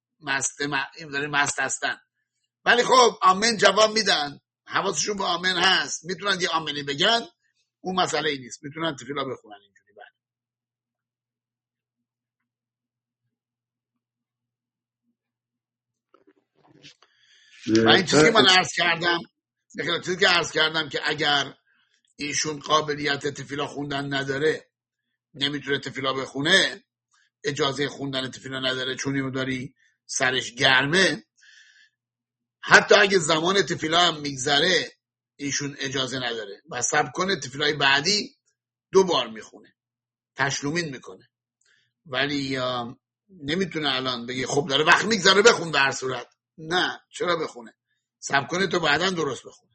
هستن، ولی خب آمین جواب میدن، حواسشون به آمین هست، میتونن یه آمینی بگن، اون مسئله ای نیست، میتونن تفیلا بخونن اینجوری. و این چیزی که من عرض کردم که اگر ایشون قابلیت تفیلا خوندن نداره، نمیتونه تفیلا بخونه، اجازه خوندن تفیلا نداره چون میداری سرش گرمه، حتی اگه زمان تفیلا هم میگذره ایشون اجازه نداره و صبر کنه تفیلای بعدی 2 بار میخونه، تشلومین میکنه، ولی نمیتونه الان بگه خب داره وقت میگذره بخون به هر صورت. نه، چرا بخونه؟ صبر کنه تو بعدا درست بخونه.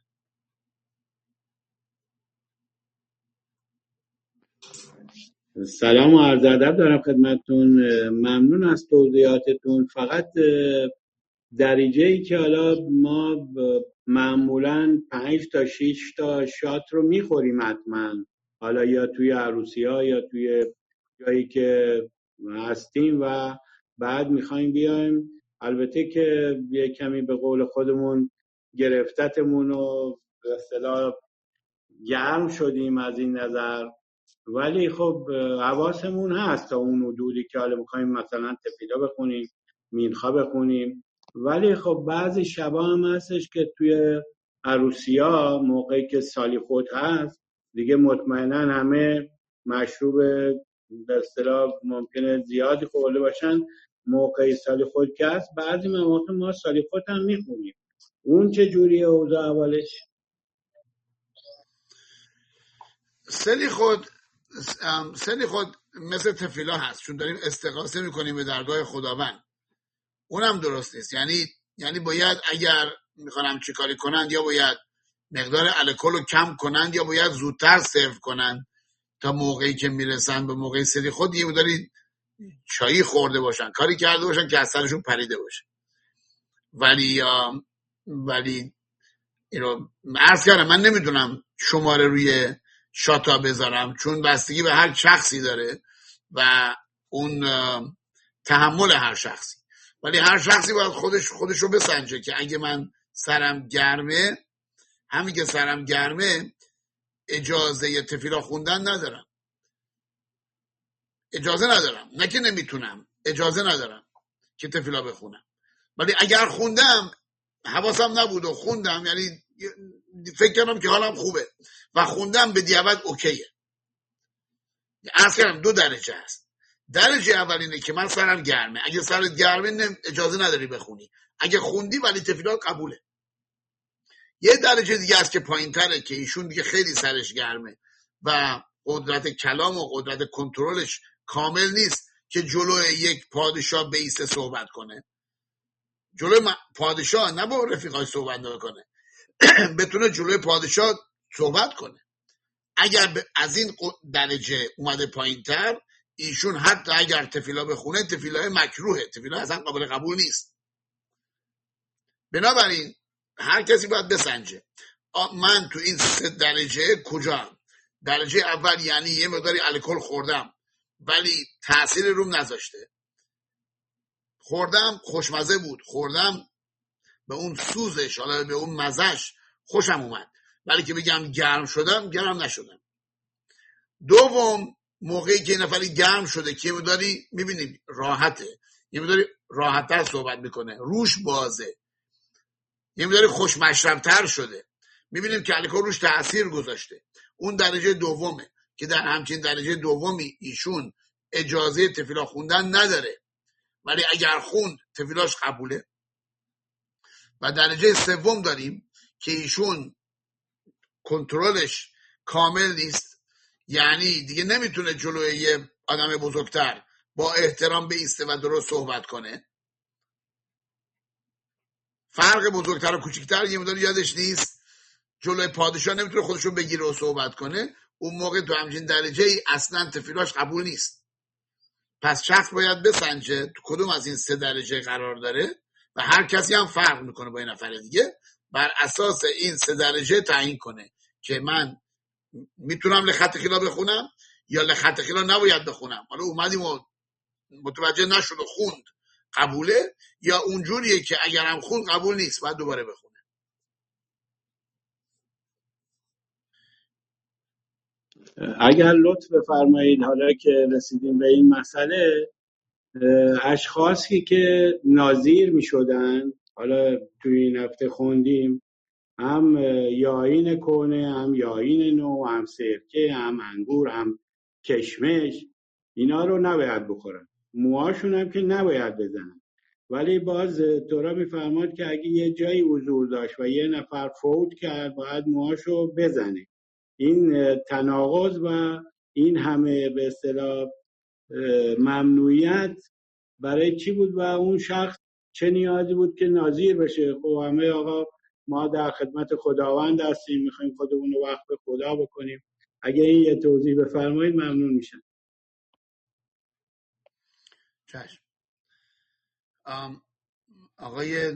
سلام و عرض ادب دارم خدمتتون. ممنون از توضیحاتتون. فقط دریجه‌ای که حالا ما معمولاً 5 تا 6 تا شات رو میخوریم حتما، حالا یا توی عروسی‌ها یا توی جایی که هستیم و بعد میخوایم بیایم، البته که یه کمی به قول خودمون گرفتتمون و به اصطلاح گرم شدیم از این نظر، ولی خب حواسمون هست تا اون حدودی که حالا میخوایم مثلا تفیلا بخونیم، مینخا بخونیم، ولی خب بعضی شبا هم هستش که توی عروسی‌ها موقعی که سالیخوت هست دیگه مطمئنا همه مشروب به اصطلاح ممکنه زیادی خورده باشن، موقعی سالیخوت که هست بعضی مواقع ما سالیخوت هم میخونیم. اون چه جوریه اوضاع اولش؟ سالیخوت مثل تفیلا هست، چون داریم استغاثه میکنیم به درگاه خداوند، اونم درست نیست. یعنی باید اگر میخوانم چی کاری کنند، یا باید مقدار الکل رو کم کنند یا باید زودتر سرو کنند تا موقعی که میرسن به موقع سالیخوت یه مقداری چایی خورده باشن، کاری کرده باشن که از سرشون پریده باشه. ولی اینو عرض کردم، من نمیدونم شماره روی شاتا بذارم چون بستگی به هر شخصی داره و اون تحمل هر شخصی، ولی هر شخصی باید خودش رو بسنجه که اگه من سرم گرمه، همین که سرم گرمه اجازه تفیلا خوندن ندارم، اجازه ندارم، نه که نمیتونم، اجازه ندارم که تفیلا بخونم، ولی اگر خوندم حواسم نبود و خوندم، یعنی فکر کردم که حالم خوبه و خوندم به دیابت اوکیه. عرض کردم 2 درجه هست. درجه اول اینه که من سرم گرمه، اگه سرت گرمه اجازه نداری بخونی، اگه خوندی ولی تفیلات قبوله. یه درجه دیگه است که پایین تره که ایشون دیگه خیلی سرش گرمه و قدرت کلام و قدرت کنترلش کامل نیست که جلوی یک پادشاه بیسته صحبت کنه، جلوی پادشاه نه با رفیقای صحبت نکنه، بتونه جلوی پادشاه صحبت کنه. اگر از این درجه اومده پایین تر، ایشون حتی اگر تفیلا بخونه تفیلای مکروهه، تفیلا اصلا قابل قبول نیست. بنابراین هر کسی باید بسنجه من تو این 3 درجه کجام. درجه اول یعنی یه مقداری الکل خوردم ولی تأثیر روم نذاشته، خوردم خوشمزه بود، خوردم به اون سوزش، حالا به اون مزش خوشم اومد، ولی که بگم گرم شدم، گرم نشدم. دوم، موقعی که نفری گرم شده که مقداری میبینیم راحته، یه مقداری راحت‌تر صحبت میکنه، روش بازه، یه مقداری خوشمشرب‌تر شده، میبینیم که الکل روش تأثیر گذاشته. اون درجه دومه که در همچین درجه دومی ایشون اجازه تفیلا خوندن نداره، ولی اگر خوند تفیلاش قبوله. و درجه سوم داریم که ایشون کنترلش کامل نیست، یعنی دیگه نمیتونه جلوی یه آدم بزرگتر با احترام بایسته و درست صحبت کنه. فرق بزرگتر و کوچکتر یه مقدار یادش نیست، جلوی پادشاه نمیتونه خودشو بگیره و صحبت کنه. اون موقع تو همچین درجه ای اصلا تفیلاش قبول نیست. پس شخص باید بسنجه تو کدوم از این 3 درجه قرار داره و هر کسی هم فرق میکنه با این نفر دیگه، بر اساس این 3 درجه تعیین کنه که من میتونم لخط خیلا بخونم یا لخط خیلا نباید بخونم. حالا اومدیم و متوجه نشد و خوند قبوله، یا اونجوریه که اگرم خوند قبول نیست باید دوباره بخونه. اگر لطف بفرمایید حالا که رسیدیم به این مسئله، اشخاصی که ناظر می شدن، حالا توی این هفته خوندیم، هم یاین کهنه، هم یاین نو، هم سرکه، هم انگور، هم کشمش، اینا رو نباید بخورن. موهاشون هم که نباید بزنن. ولی باز تورا میفرماد که اگه یه جایی حضور داشت و یه نفر فوت کرد باید موهاشو بزنه. این تناقض و این همه به اصطلاح ممنوعیت برای چی بود و اون شخص چه نیازی بود که ناظر بشه؟ خب همه آقا ما در خدمت خداوند هستیم، میخوایم خودمون رو وقف به خدا بکنیم. اگه این یه توضیح بفرمایید ممنون میشم. چشم. آقای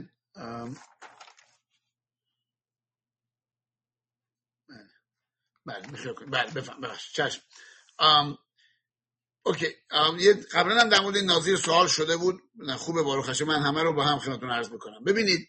بله بفهم چشم. اوکی. قبلا هم در مورد ناظر سوال شده بود، خوبه باروخشه من همه رو با هم خدمتتون عرض بکنم. ببینید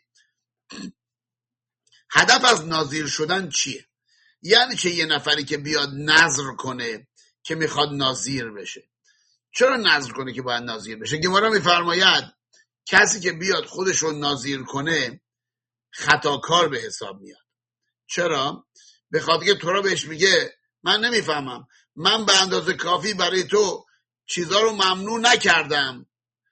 هدف از ناظر شدن چیه؟ یعنی چه یه نفری که بیاد نظر کنه که میخواد ناظر بشه. چرا نظر کنه که باید ناظر بشه؟ گمارا میفرماید کسی که بیاد خودش رو ناظر کنه خطاکار به حساب میاد. چرا؟ به خاطر که تورا بهش میگه من نمیفهمم، من به اندازه کافی برای تو چیزا رو ممنوع نکردم،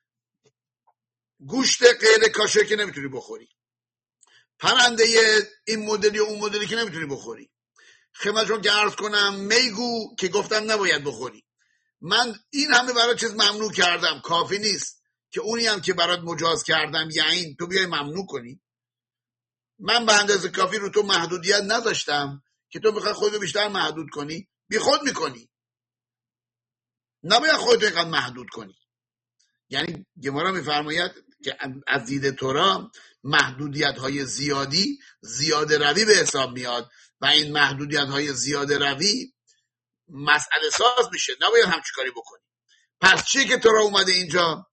گوشت غیر کاشر که نمیتونی بخوری، پرنده این مدلی و اون مدلی که نمیتونی بخوری، خدمتتون که عرض کنم میگو که گفتم نباید بخوری. من این همه برای چیز ممنوع کردم، کافی نیست که اونی هم که برات مجاز کردم یعنی تو بیای ممنوع کنی. من به اندازه کافی رو تو محدودیت نذاشتم که تو بخوای خودت بیشتر محدود کنی، بی خود میکنی. نباید خودت اینقدر محدود کنی. یعنی گمارا میفرماید که از دید تورا محدودیت های زیادی زیاده روی به حساب میاد و این محدودیت های زیاده روی مسئله ساز میشه، نباید همچی کاری بکنی. پس چیه که تورا اومده اینجا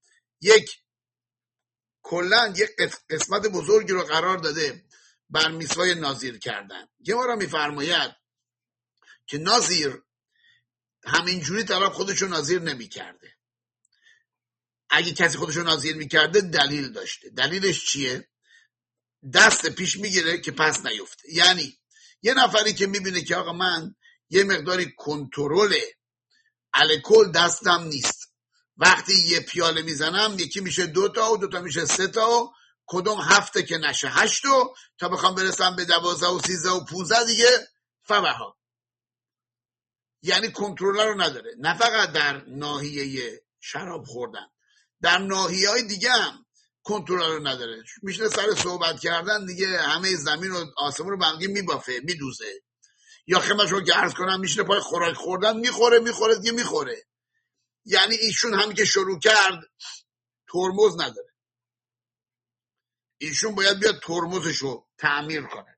کلن یک قسمت بزرگی رو قرار داده بر میثوای ناظر کردن. گمارا میفرماید که ناظر همینجوری طرف خودشو ناظر نمی کرده. اگه کسی خودشو ناظر می کرده دلیل داشته. دلیلش چیه؟ دست پیش میگیره که پس نیفته. یعنی یه نفری که میبینه که آقا من یه مقداری کنترل الکل دستم نیست، وقتی یه پیاله میزنم یکی میشه 2 تا و 2 تا میشه 3 تا و کدوم 7 که نشه 8 تا بخوام برسم به 12 و 13 و 15 دیگه فبها. یعنی کنترل رو نداره، نه فقط در ناحیه شراب خوردن، در ناحیه‌های دیگه هم کنترل رو نداره. میشه سر صحبت کردن دیگه همه زمین و آسمون رو به هم میبافه، میدوزه. یا خدمتشون که عرض کنم میشه پای خوراک خوردن میخوره. یعنی ایشون هم که شروع کرد ترمز نداره، ایشون باید بیاد ترمزش رو تعمیر کنه.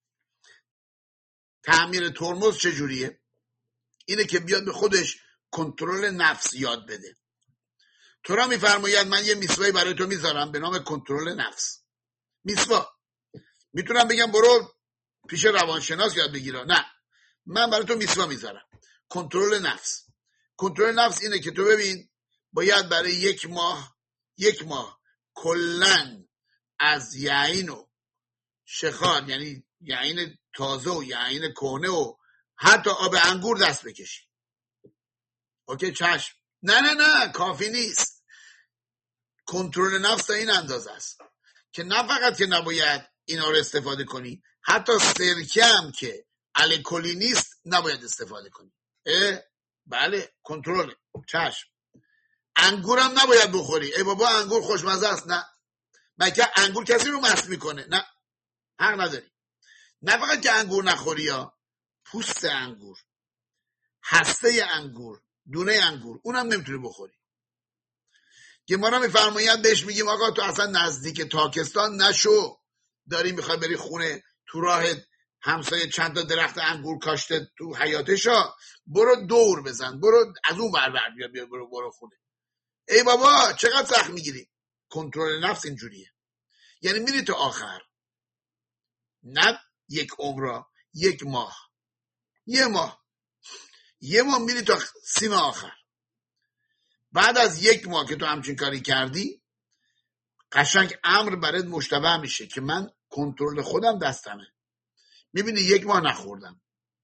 تعمیر ترمز چجوریه؟ اینه که بیاد به خودش کنترل نفس یاد بده. تورا میفرماید من یه میثوایی برای تو میذارم به نام کنترل نفس. میثوا میتونم بگم برو پیش روانشناس یاد بگیره، نه، من برای تو میثوا میذارم کنترل نفس. کنترل نفس اینه که تو ببین باید برای یک ماه کلن از یعین و شخار، یعنی یعین تازه و یعین کهنه و حتی آب انگور دست بکشی. اوکی چشم. نه کافی نیست. کنترل نفس تا این اندازه است که نه فقط که نباید اینا رو استفاده کنی، حتی سرکه هم که الکلی نیست نباید استفاده کنی. بله کنترل. چشم. انگورم نباید بخوری. ای بابا انگور خوشمزه است. نه، مگه انگور کسی رو مست میکنه؟ نه، حق نداری. نه فقط که انگور نخوری، یا پوست انگور، هسته انگور، دونه انگور، اونم نمیتونی بخوری. گمارا میفرماید بهش میگیم آقا تو اصلا نزدیک تاکستان نشو، داری میخوای بری خونه، تو راه همسایه چند تا درخت انگور کاشته تو حیاتشا، برو دور بزن، برو از اون ور بیا برو خونه. ای بابا چقدر سخت میگیری. کنترل نفس اینجوریه، یعنی میری تا آخر، نه یک عمر، یک ماه، یه ماه میری تا سیم آخر. بعد از یک ماه که تو همچین کاری کردی، قشنگ امر برات مشتبه میشه که من کنترل خودم دستمه. میبینی یک ماه نخوردم،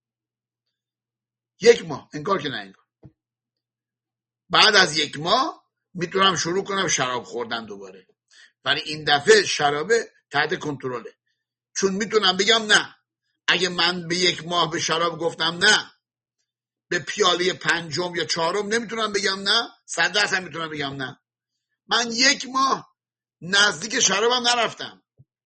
یک ماه انگار که نه انگار. بعد از یک ماه میتونم شروع کنم شراب خوردن دوباره، ولی این دفعه شرابه تحت کنترله، چون میتونم بگم نه. اگه من به یک ماه به شراب گفتم نه، به پیاله پنجم یا چهارم نمیتونم بگم نه، 100% میتونم بگم نه. من یک ماه نزدیک شرابم نرفتم،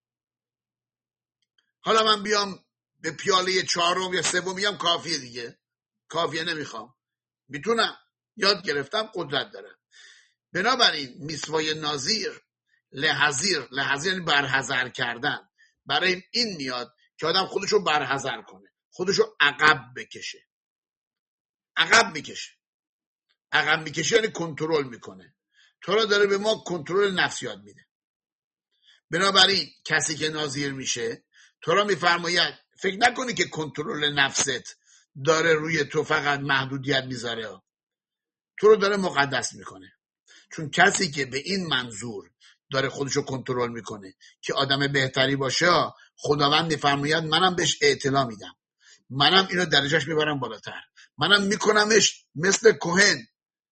حالا من بیام به پیاله چهارم یا سوم میگم کافیه دیگه، کافیه نمیخوام. میتونم، یاد گرفتم، قدرت دارم. بنابراین میسوای ناظیر لحظیر یعنی برحذر کردن، برای این میاد که آدم خودشو برحذر کنه، خودشو عقب بکشه. عقب میکشه یعنی کنترل میکنه. تو را داره به ما کنترل نفس یاد میده. بنابراین کسی که ناظیر میشه تو را میفرماید فکر نکنی که کنترل نفست داره روی تو فقط محدودیت میذاره، تو رو داره مقدس میکنه. چون کسی که به این منظور داره خودشو کنترل میکنه که آدم بهتری باشه، خداوند میفرماید منم بهش اعتلا میدم، منم اینو درجهش میبرم بالاتر، منم میکنمش مثل کهن.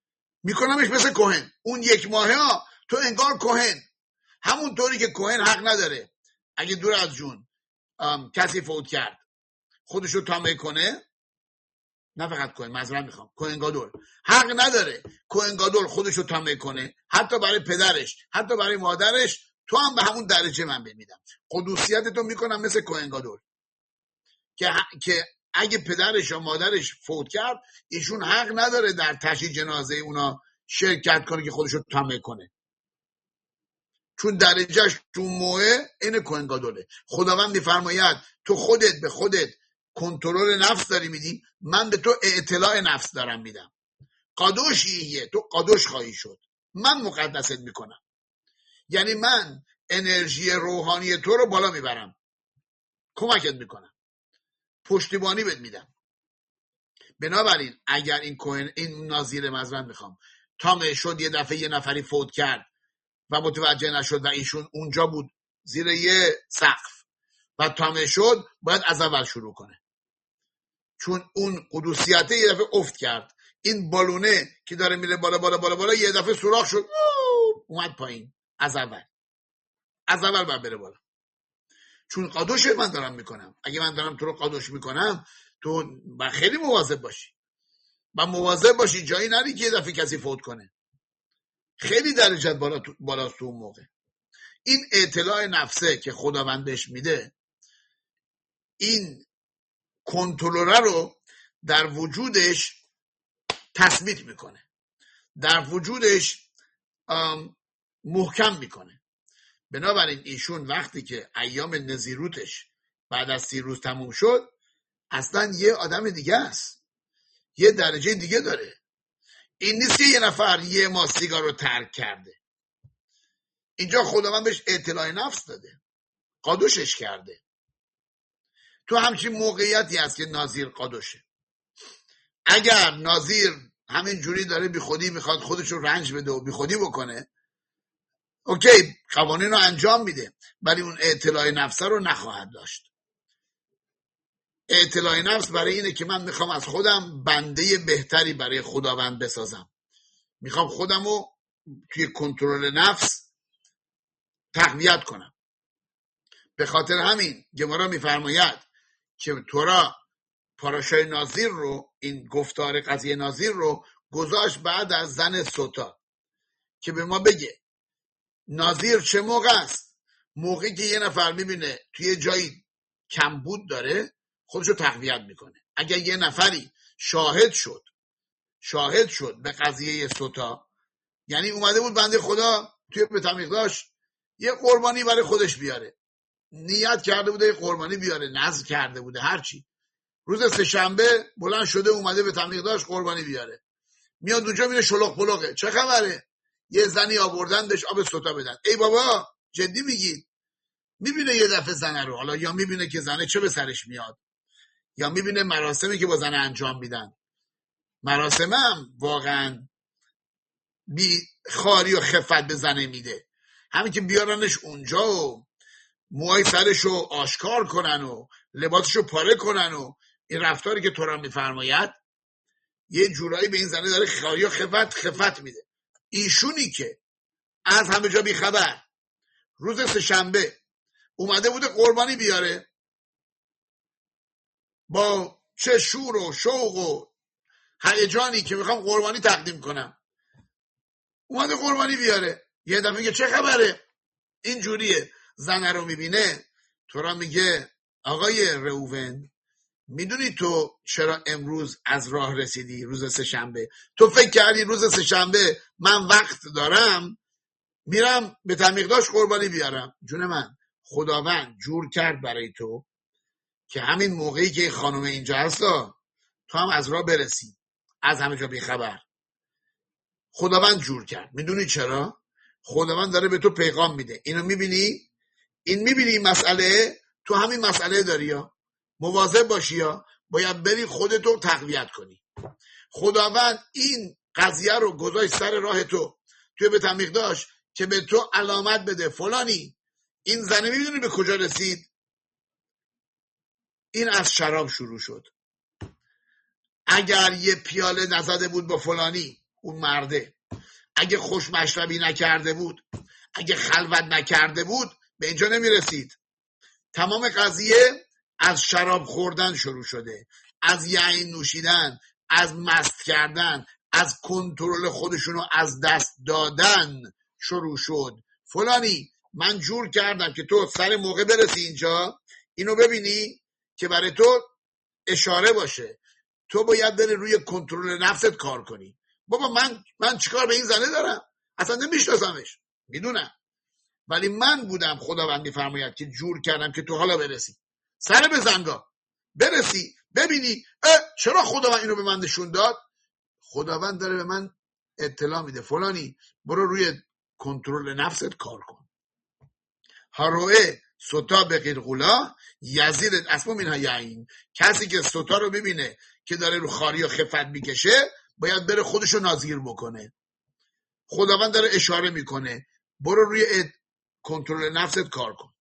اون یک ماهه تو انگار کهن، همون طوری که کهن حق نداره اگه دور از جون کسی فوت کرد خودشو تامه کنه. نه فقط کهن، معذرت میخوام، کهنگادور حق نداره کهنگادور خودشو تامه کنه، حتی برای پدرش، حتی برای مادرش. تو هم به همون درجه من بمیدم، قدوسیتتو میکنم مثل کهنگادور، که اگه پدرش یا مادرش فوت کرد، ایشون حق نداره در تشییع جنازه اونا شرکت کنه که خودشو تامه کنه، چون درجهش تو موعه این کهنگادوره. خداوند میفرماید تو خودت به خودت کنترل نفس داری میدی، من به تو اطلاع نفس دارم میدم. قادوشیه، تو قادوش خواهی شد، من مقدست میکنم. یعنی من انرژی روحانی تو رو بالا میبرم، کمکت میکنم، پشتیبانی بهت میدم. بنابراین اگر این ناظیر مزرن میخوام تامه شد، یه دفعه یه نفری فوت کرد و متوجه نشد و ایشون اونجا بود زیر یه سقف و تامه شد، باید از اول شروع کنه، چون اون قدوسیت یه دفعه افت کرد. این بالونه که داره میره بالا بالا بالا بالا، یه دفعه سوراخ شد، اومد پایین. از اول باید بره بالا، چون قادوش من دارم میکنم. اگه من دارم تو رو قادوش میکنم، تو خیلی مواظب باشی، جایی نری که یه دفعه کسی فوت کنه. خیلی درجت بالا تو اون موقع. این اطلاع نفسه که خداوند بهش میده، این کنترل رو در وجودش تثبیت میکنه، در وجودش محکم میکنه. بنابراین ایشون وقتی که ایام نزیروتش بعد از 30 روز تموم شد، اصلا یه آدم دیگه است، یه درجه دیگه داره. این نیست که یه نفر یه ماه سیگار رو ترک کرده. اینجا خداوند بهش اطلاع نفس داده، قادوشش کرده. تو همچین موقعیتی هست که ناظیر قادوشه. اگر ناظیر همین جوری داره بی خودی میخواد خودش رو رنج بده و بی خودی بکنه، اوکی، قوانین رو انجام میده، ولی اون اطلاع نفس رو نخواهد داشت. اطلاع نفس برای اینه که من میخوام از خودم بنده بهتری برای خداوند بسازم، میخوام خودم رو توی کنترل نفس تقویت کنم. به خاطر همین گمارا میفرماید که تورا پاراشای ناظیر رو، این گفتار قضیه ناظیر رو گذاشت بعد از زن سوتا، که به ما بگه ناظیر چه موقع است. موقعی که یه نفر میبینه توی جایی کمبود داره، خودشو تقویت میکنه. اگر یه نفری شاهد شد به قضیه سوتا یعنی اومده بود بنده خدا توی بتمیقداش یه قربانی برای خودش بیاره، نیت کرده بوده یه قربانی بیاره، نذر کرده بوده، هرچی. روز سه‌شنبه بلند شده اومده بتمیقداش قربانی بیاره، میاد اونجا میره شلوغ پلوغه. چه خبره؟ یه زنی آوردن بهش آب سوتا بدن. ای بابا جدی میگید؟ میبینه یه دفعه زنه رو، حالا یا میبینه که زنه چه به سرش میاد، یا میبینه مراسمی که با زنه انجام میدن. مراسمم واقعا بی خاری و خفت به زنه میده. همین که بیارنش اونجا و موهای سرش رو آشکار کنن و لباسش رو پاره کنن و این رفتاری که توران میفرماید یه جورایی به این زنه داره خاری و خفت میده. ایشونی که از همه جا بیخبر روز سه‌شنبه اومده بوده قربانی بیاره، با چه شور و شوق و هیجانی که میخوام قربانی تقدیم کنم، اومده قربانی بیاره. یه دفعه میگه چه خبره؟ این جوریه. زنه رو میبینه، تورا میگه آقای رئوون، میدونی تو چرا امروز از راه رسیدی؟ روز سه‌شنبه تو فکر کردی روز سه‌شنبه من وقت دارم میرم بتمیقداش قربانی بیارم؟ جون من، خداوند جور کرد برای تو که همین موقعی که خانم اینجا هستا تو هم از راه برسی، از همه جا بیخبر. خداوند جور کرد. میدونی چرا؟ خداوند داره به تو پیغام میده. اینو میبینی؟ میبینی مسئله؟ تو همین مسئله داری، یا مواظب باشی، یا باید بری خودتو تقویت کنی. خداوند این قضیه رو گذاشت سر راه تو توی بتمیقداش که به تو علامت بده فلانی. این زنه میدونی به کجا رسید؟ این از شراب شروع شد. اگر یه پیاله نزده بود با فلانی، اون مرده، اگه خوش مشربی نکرده بود، اگه خلوت نکرده بود، به اینجا نمیرسید. تمام قضیه از شراب خوردن شروع شده، از یین نوشیدن، از مست کردن، از کنترل خودشونو از دست دادن شروع شد. فلانی من جور کردم که تو سر موقع برسی اینجا، اینو ببینی که برای تو اشاره باشه. تو باید بری روی کنترل نفست کار کنی. بابا من چیکار به این زنه دارم؟ اصلا نمیشناسمش. میدونم، ولی من بودم خداوند میفرماید که جور کردم که تو حالا برسی، سر به زنگا برسی، ببینی چرا خداوند اینو به من نشون داد. خداوند داره به من اطلاع میده فلانی برو روی کنترل نفست کار کن. هروه سوتا بغیر غلا یزید اسمو مینها یعین. کسی که سوتا رو ببینه که داره رو خاری و خفت میکشه باید بره خودشو نازیر بکنه. خداوند داره اشاره میکنه برو روی کنترل نفست کار کن.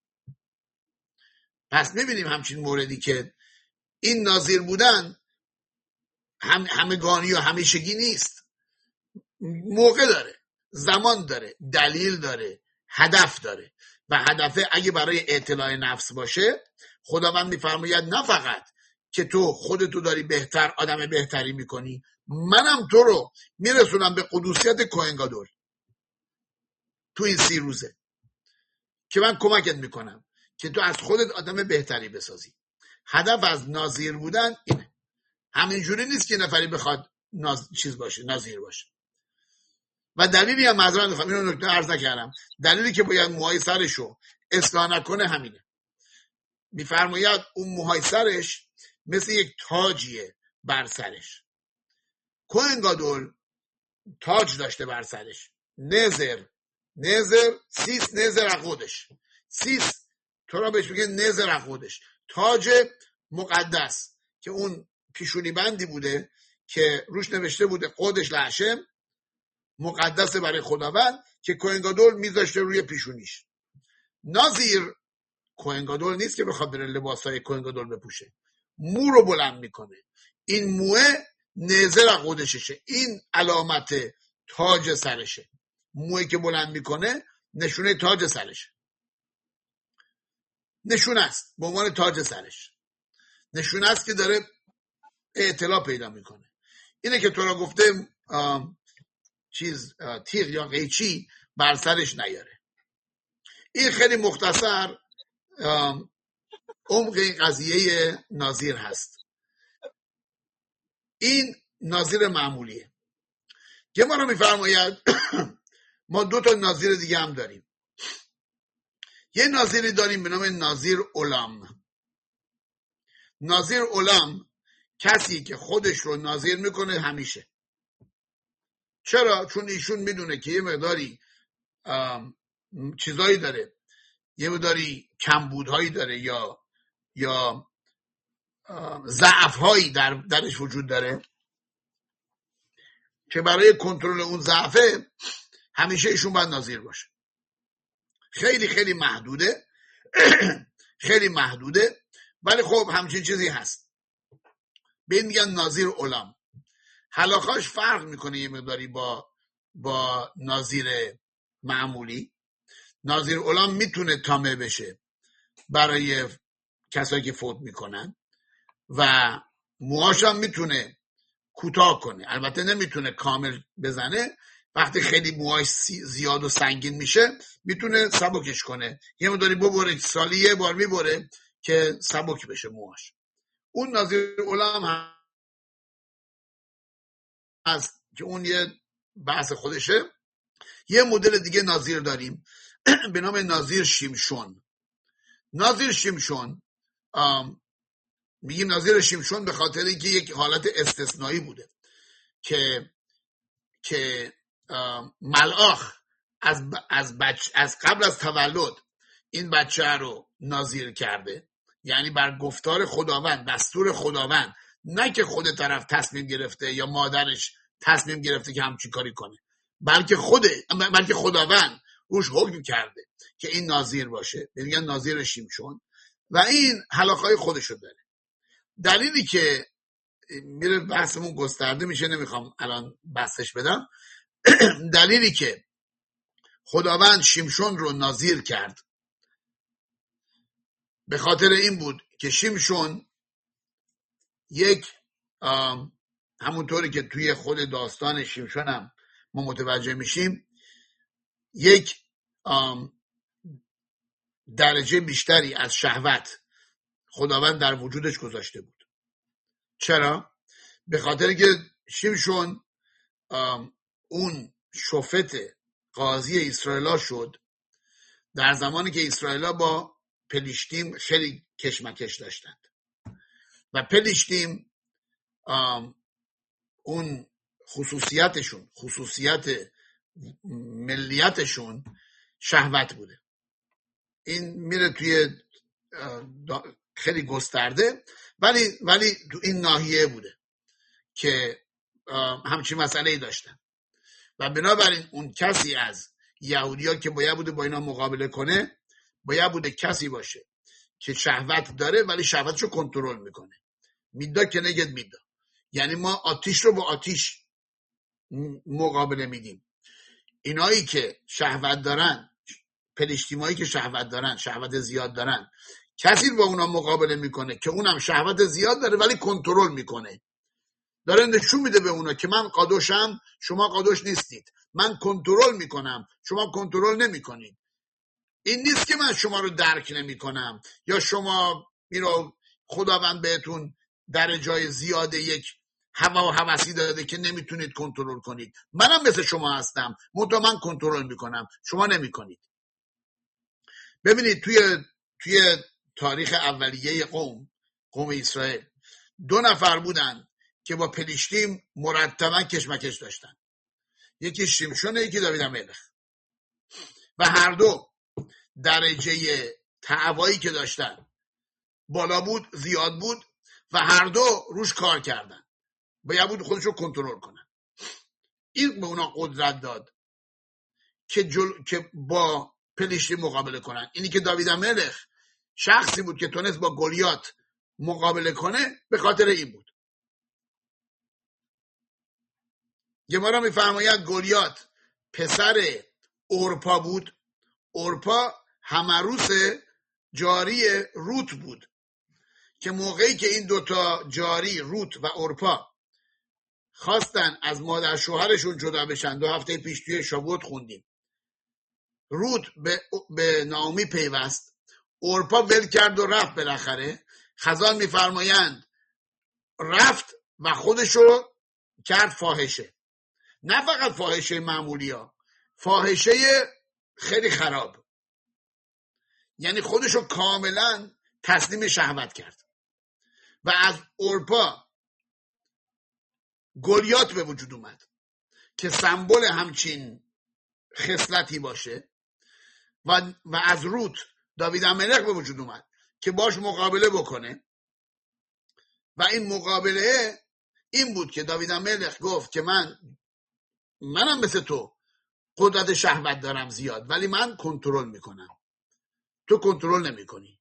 پس میبینیم همچین موردی که این نازیر بودن همگانی و همیشگی نیست. موقع داره، زمان داره، دلیل داره، هدف داره. و هدف اگه برای اطلاع نفس باشه، خداوند میفرماید نه فقط که تو خودتو داری بهتر آدم بهتری میکنی، منم تو رو میرسونم به قدوسیت کوهنگادول تو این 30 روزه که من کمکت میکنم که تو از خودت آدم بهتری بسازی. هدف از ناظر بودن اینه. همینجوری نیست که نفری بخواد ناظر باشه. و دلیلی هم معذرت میخوام اینو نکته عرض نکردم، دلیلی که باید موهای سرشو اصلاح نکنه همینه. میفرماید اون موهای سرش مثل یک تاجیه بر سرش. کوهنگادول تاج داشته بر سرش، نزر سیس نزر عقودش، سیس تو را بهش میگه نزر عقودش، تاج مقدس که اون پیشونی بندی بوده که روش نوشته بوده قودش لحشم، مقدس برای خداوند، که کوهنگادول میذاشته روی پیشونیش. نازیر کوهنگادول نیست که بخواد بره لباسای کوهنگادول بپوشه، مو رو بلند میکنه. این موه نزر عقودششه، این علامت تاج سرشه. موی که بلند میکنه نشونه تاج سرشه، نشونه است به عنوان تاج سرش، نشونه است که داره اطلاع پیدا میکنه. اینه که تو را گفته تیغ یا قیچی بر سرش نیاره. این خیلی مختصر عمق این قضیه ناظر هست. این ناظر معمولیه. گمارا میفرماید ما 2 تا ناظیر دیگه هم داریم. یه ناظری داریم به نام ناظیر علام. ناظیر علام کسی که خودش رو ناظر میکنه همیشه. چرا؟ چون ایشون میدونه که یه مقداری چیزایی داره، یه مقداری کمبودهایی داره یا ضعف‌هایی درش وجود داره که برای کنترل اون ضعفه همیشه ایشون باید ناظر باشه. خیلی خیلی محدوده خیلی محدوده، ولی خب همچین چیزی هست. به این میگن ناظر علام. حلاخاش فرق میکنه یه مقداری با ناظر معمولی. ناظر علام میتونه تامه بشه برای کسایی که فوت میکنن و موهاش هم میتونه کوتاه کنه. البته نمیتونه کامل بزنه، وقتی خیلی موهاش زیاد و سنگین میشه میتونه سبکش کنه، یه مقداری ببره، سالی یه بار میبره که سبک بشه موهاش. اون ناظر علام هست که اون یه بحث خودشه. یه مدل دیگه ناظر داریم به نام ناظر شمشون. ناظر شمشون میگیم ناظر شمشون به خاطر اینکه یک حالت استثنایی بوده که ملاخ از قبل از تولد این بچه رو ناظر کرده، یعنی بر گفتار خداوند، دستور خداوند، نه که خود طرف تصمیم گرفته یا مادرش تصمیم گرفته که همچین کاری کنه، بلکه خداوند روش حکم کرده که این ناظر باشه، میگن ناظر شمشون و این حلاخای خودشو داره. دلیلی که میره بحثمون گسترده میشه، نمیخوام الان بحثش بدم. دلیلی که خداوند شمشون رو ناظر کرد به خاطر این بود که شمشون یک همونطوری که توی خود داستان شمشون هم ما متوجه میشیم یک درجه بیشتری از شهوت خداوند در وجودش گذاشته بود. چرا؟ به خاطر که شمشون اون شفت قاضی اسرائیل شد در زمانی که اسرائیل با پلیشتیم خیلی کشمکش داشتند و پلیشتیم اون خصوصیت ملیتشون شهوت بوده. این میره توی خیلی گسترده، ولی تو این ناحیه بوده که همچین مسئله‌ای داشتن و بنابراین اون کسی از یهودی‌ها که باید بوده با اینا مقابله کنه باید بوده کسی باشه که شهوت داره ولی شهوتشو کنترل میکنه. میدا که نگید میدا، یعنی ما آتیش رو با آتیش مقابله میدیم. اینایی که شهوت دارن، پلشتیمایی که شهوت دارن، شهوت زیاد دارن، کسی با اونا مقابله میکنه که اونم شهوت زیاد داره ولی کنترل میکنه، داره نشون میده به اونا که من قادوشم، شما قادوش نیستید، من کنترل میکنم، شما کنترل نمیکنید. این نیست که من شما رو درک نمیکنم یا شما میرو خداوند بهتون در جای زیاده یک هوا و هوسی داده که نمیتونید کنترل کنید. منم مثل شما هستم، منتها من کنترل میکنم، شما نمیکنید. ببینید توی تاریخ اولیه قوم اسرائیل 2 نفر بودن که با پلیشتیم مرتبا کشمکش داشتن. یکی شمشون، یکی داوید ملخ و هر دو درجه تعوایی که داشتن بالا بود، زیاد بود و هر دو روش کار کردن، باید بود خودش رو کنترل کنن. این به اونا قدرت داد که با پلیشتیم مقابله کنن. اینی که داوید ملخ شخصی بود که تونست با گلیات مقابله کنه به خاطر این بود. گمارا میفرماید گلیات پسر اورپا بود. اورپا همعروس جاری روت بود که موقعی که این 2 تا جاری روت و اورپا خواستن از مادر شوهرشون جدا بشن، 2 هفته پیش توی شابوت خوندیم، روت به نامی پیوست، اورپا ول کرد و رفت. بالاخره خزان میفرمایند رفت و خودشو کرد فاحشه نه فقط فاحشه معمولی ها، فاحشه خیلی خراب، یعنی خودشو کاملا تسلیم شهوت کرد و از اورپا گلیات به وجود اومد که سمبل همچین خصلتی باشه و از روت داویدملک به وجود اومد که باش مقابله بکنه و این مقابله این بود که داویدملک گفت که منم مثل تو قدرت شهوت دارم زیاد، ولی من کنترل میکنم، تو کنترل نمیکنی.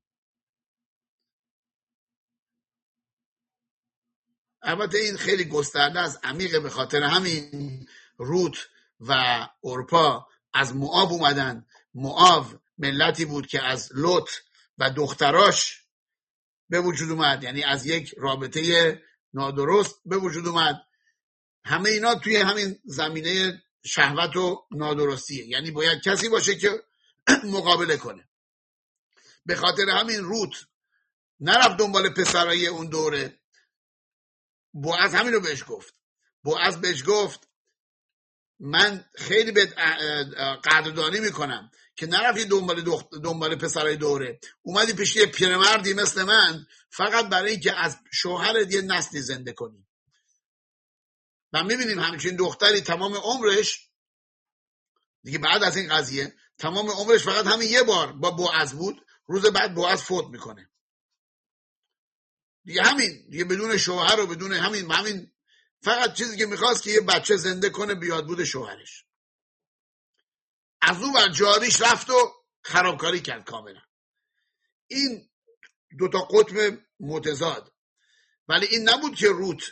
البته این خیلی گسترده از عمیقه، به خاطر همین روت و اورپا از موآب اومدن. موآب ملتی بود که از لوط و دختراش به وجود اومد، یعنی از یک رابطه نادرست به وجود اومد. همه اینا توی همین زمینه شهوت و نادرستیه، یعنی باید کسی باشه که مقابله کنه. به خاطر همین روت نرفت دنبال پسرای اون دوره. بوعز همین رو بهش گفت. بوعز بهش گفت من خیلی بهت قدردانی میکنم که نرفتی دنبال پسرای دوره، اومدی پیش یه پیرمردی مثل من فقط برای اینکه از شوهرت یه نسلی زنده کنی. و میبینیم همچین دختری تمام عمرش دیگه، بعد از این قضیه تمام عمرش فقط همین یه بار با بوعز بود، روز بعد بوعز فوت میکنه دیگه. همین دیگه بدون شوهر و بدون همین فقط چیزی که میخواست که یه بچه زنده کنه بیاد بود شوهرش. از اون بر جاریش رفت و خرابکاری کرد کاملا. این دوتا قطب متضاد. ولی این نبود که روت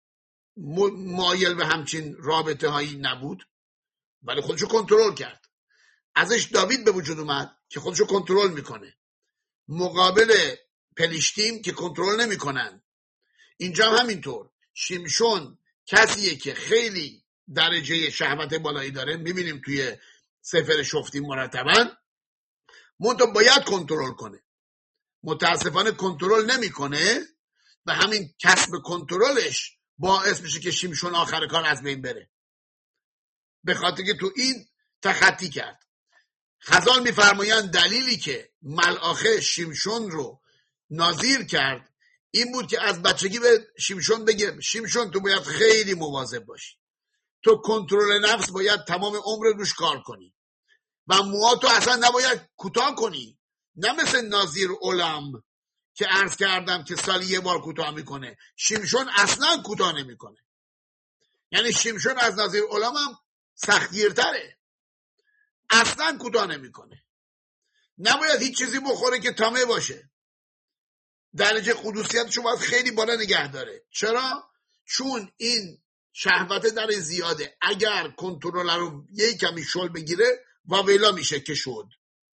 مایل به همچین رابطه هایی نبود، ولی خودشو کنترل کرد. ازش داوید به وجود اومد که خودشو کنترل میکنه مقابل پلیشتیم که کنترل نمیکنن. اینجا هم همینطور. شمشون کسیه که خیلی درجه شهوت بالایی داره، میبینیم توی سفر شفتیم مرتبا، منتها باید کنترل کنه. متاسفانه کنترل نمیکنه و همین کسب کنترلش باعث میشه که شمشون آخر کار از بین بره، به خاطر که تو این تخطی کرد. خزال میفرمایند دلیلی که ملآخه شمشون رو نازیر کرد این بود که از بچگی به شمشون بگه شمشون تو باید خیلی مواظب باشی، تو کنترل نفس باید تمام عمر روش کار کنی و موهاتو اصلا نباید کوتاه کنی، نه مثل نازیر علم که عرض کردم که سالی یه بار کوتاه میکنه. شمشون اصلا کوتاه نمیکنه، یعنی شمشون از نازیر علم هم سختگیرتره، اصلا کوتاه نمیکنه. نباید هیچ چیزی بخوره که تامه باشه. درجه قدوسیتشو باید خیلی بالا نگه داره. چرا؟ چون این شهوت در زیاده. اگر کنترل رو یه کمی شل بگیره واویلا میشه که شد.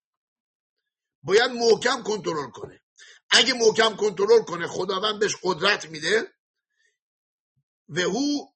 باید محکم کنترل کنه. اگه محکم کنترل کنه خداوند بهش قدرت میده و او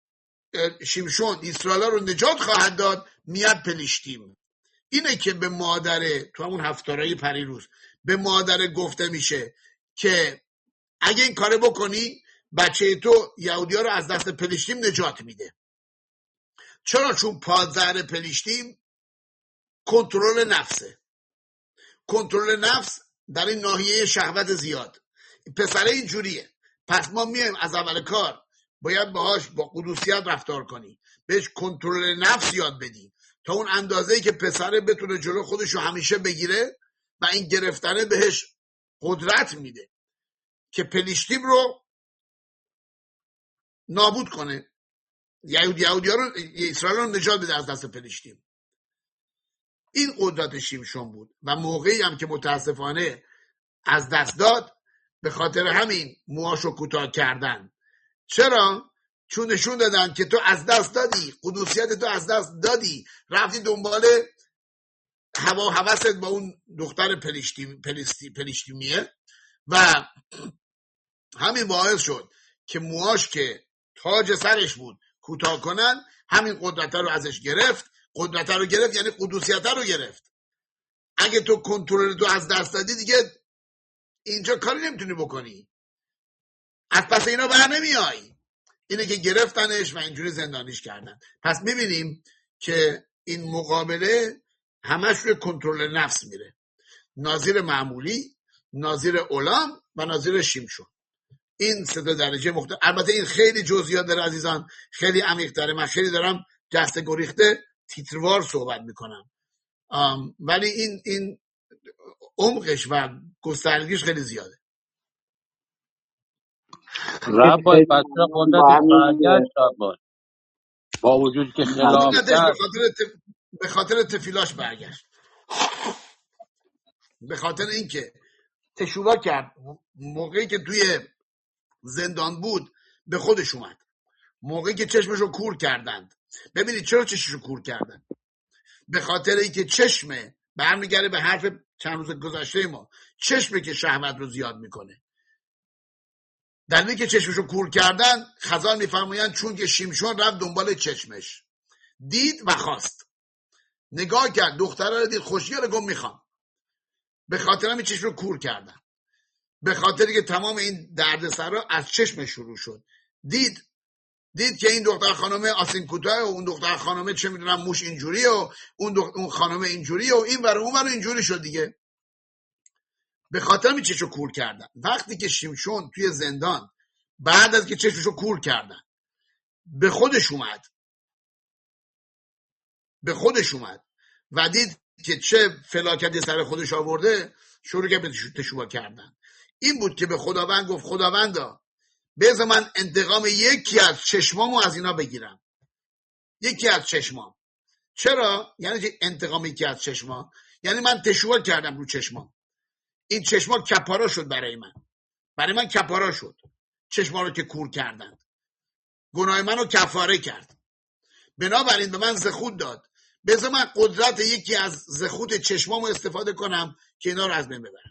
شمشون اسرائیل رو نجات خواهد داد. میاد پلیشتیم. اینه که به مادر تو همون هفتارای پریروز به مادر گفته میشه که اگه این کار بکنی بچه تو یهودی ها رو از دست پلیشتیم نجات میده. چرا؟ چون پادزهر پلیشتیم کنترل نفسه. کنترل نفس در این ناحیه شهوت زیاد. پسره اینجوریه. پس ما میایم از اول کار باید باهاش با قدوسیت رفتار کنی، بهش کنترل نفس یاد بدی تا اون اندازه‌ای که پسره بتونه جلو خودشو همیشه بگیره و این گرفتنه بهش قدرت میده که پلیشتیم رو نابود کنه، یهودی ها رو، اسرائیل رو نجات بده از دست پلیشتیم. این قدرت شمشون بود و موقعی هم که متاسفانه از دست داد به خاطر همین موهاشو کوتاه کردن. چرا؟ چون نشون دادن که تو از دست دادی، قدوسیت تو از دست دادی، رفتی دنبال هوا و هوست با اون دختر پلیشتیمیه و همین باعث شد که موهاش که تاج سرش بود کوتاه کنن. همین قدرت رو ازش گرفت. قدرت رو گرفت یعنی قدوسیت رو گرفت. اگه تو کنترل تو از دست دادی دیگه اینجا کاری نمیتونی بکنی، از پس اینا بر نمیای. اینه که گرفتنش و اینجوری زندانیش کردن. پس میبینیم که این مقابله همش روی کنترل نفس میره. ناظر معمولی، ناظر اولام و ناظر شیمشون، این سه درجه مختلف. البته این خیلی جزئیات داره عزیزان، خیلی عمیق داره. من خیلی دارم دست گریخته تیتروار صحبت میکنم، ولی این عمقش و گسترگیش خیلی زیاده. ربای بچه قدرتش برگشت ربای، با وجود که خلاف کرد به خاطر تفیلاش برگشت، به خاطر اینکه تشوبا کرد. موقعی که توی زندان بود به خودش اومد، موقعی که چشمشو کور کردند. ببینید چرا چشمشو کور کردن؟ به خاطر اینکه چشمه برمیگره به حرف چند روز گذشته ما، چشمه که شهوت رو زیاد میکنه. دلیلی که چشمشو کور کردن، خزان میفرمایند چون که شیمشون رفت دنبال چشمش، دید و خواست، نگاه کرد، دختره رو دید، خوشگله، گفت میخوام. به خاطر همین چشم رو کور کردن، به خاطری که تمام این دردسرا از چشم شروع شد. دید که این دختر خانم آسین کوتاه و اون دختر خانم چه میدونم موش اینجوری و اون خانم اینجوری و این ور اون ور اینجوری شد دیگه. به خاطر همین چشمشو کور کردن. وقتی که شیمشون توی زندان بعد از که چشمشو کور کردن به خودش اومد و دید که چه فلاکتی سر خودش آورده، شروع کرد به تشوبا کردن. این بود که به خداوند گفت خداوندا بذار من انتقام یکی از چشمامو از اینا بگیرم. یکی از چشمام. چرا؟ یعنی که انتقام یکی از چشمام، یعنی من تشوبا کردم رو چشمام. این چشما کپارا شد برای من کپارا شد. چشما رو که کور کردند، گناه منو کفاره کرد. بنابراین به من زخود داد، بذار من قدرت یکی از زخود چشمامو استفاده کنم که اینا رو از بین ببرم.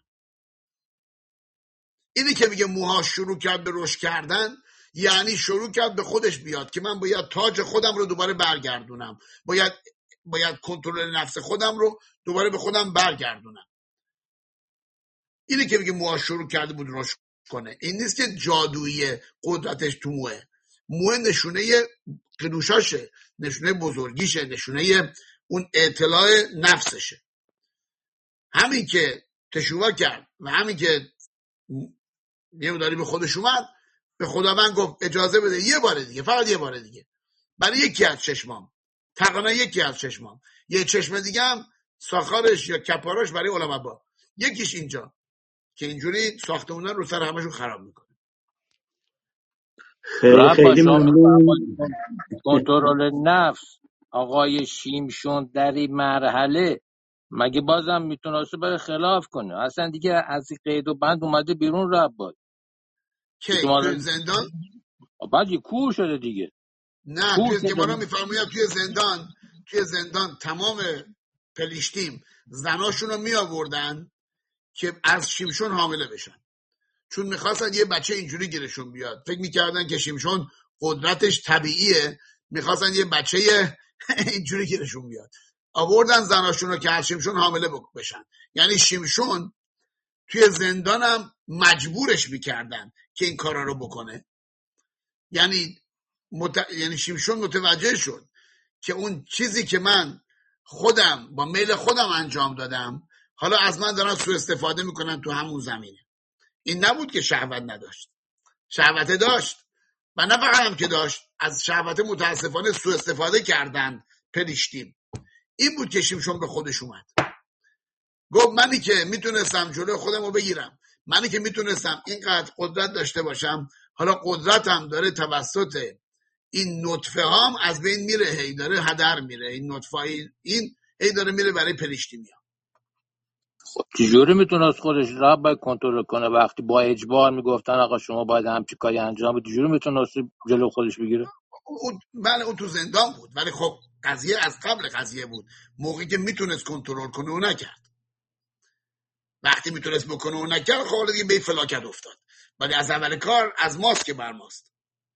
اینی که میگه موها شروع کرد به رشد کردن، یعنی شروع کرد به خودش بیاد که من باید تاج خودم رو دوباره برگردونم، باید کنترل نفس خودم رو دوباره به خودم برگردونم. اینی که میگه موها شروع کرده بود رشد کنه. این نیست که جادویی قدرتش تو موه نشونه قدوشاشه، نشونه بزرگیشه، نشونه اون اطلاع نفسشه. همین که تشوبا کرد و همین که یه مداری به خودش اومد، به خداوند گفت اجازه بده یه بار دیگه، فقط یه بار دیگه، برای یکی از چشمام، تقریبا یکی از چشمام، یه چشم دیگه هم ساخارش یا کپاراش برای علما با، یکیش اینجا، که اینجوری ساختمونا رو سر همشون خراب میکنه. خیلی ممنون. کنترل نفس آقای شیمشون در این مرحله مگه بازم میتونسته برای خلاف کنه؟ اصلا دیگه از قید و بند اومده بیرون. ربای که توی زندان بعد یه کور شده دیگه. نه توی که بالا میفرماید توی زندان تمام پلیشتیم زناشون رو می آوردن که از شیمشون حامله بشن، چون میخواستن یه بچه اینجوری گیرشون بیاد. فکر میکردن که شیمشون قدرتش طبیعیه، میخواستن یه بچه اینجوری گیرشون بیاد. آوردن زناشون رو که از شیمشون حامله بشن. یعنی شیمشون توی زندانم مجبورش میکردن که این کارا رو بکنه. یعنی شیمشون متوجه شد که اون چیزی که من خودم با میل خودم انجام دادم، حالا از من دارن سوء استفاده میکنن تو همون زمینه. این نبود که شهوت نداشت، شهوت داشت و نه فقط هم که داشت، از شهوت متاسفانه سوء استفاده کردن پلیشتیم. این بود که شیمشون به خودش اومد، گفت منی که میتونستم جلوی خودم رو بگیرم، منی که میتونستم اینقدر قدرت داشته باشم، حالا قدرتم داره توسط این نطفه هام از بین میره، هی داره هدر میره. این نطفه این هی داره میره برای پلیشتیمی ها. خب چجوری میتونست خودش را باید کنترل کنه وقتی با اجبار میگفتن آقا شما باید همچین کاری انجام بدید؟ چجوری میتونست جلو خودش بگیره؟ بله اون تو زندان بود، ولی خب قضیه از قبل قضیه بود. موقعی که میتونست کنترل کنه و نکرد. وقتی میتونست بکنه و نکرد، خب دیگه به فلاکت افتاد. ولی از اول کار از ماست که بر ماست.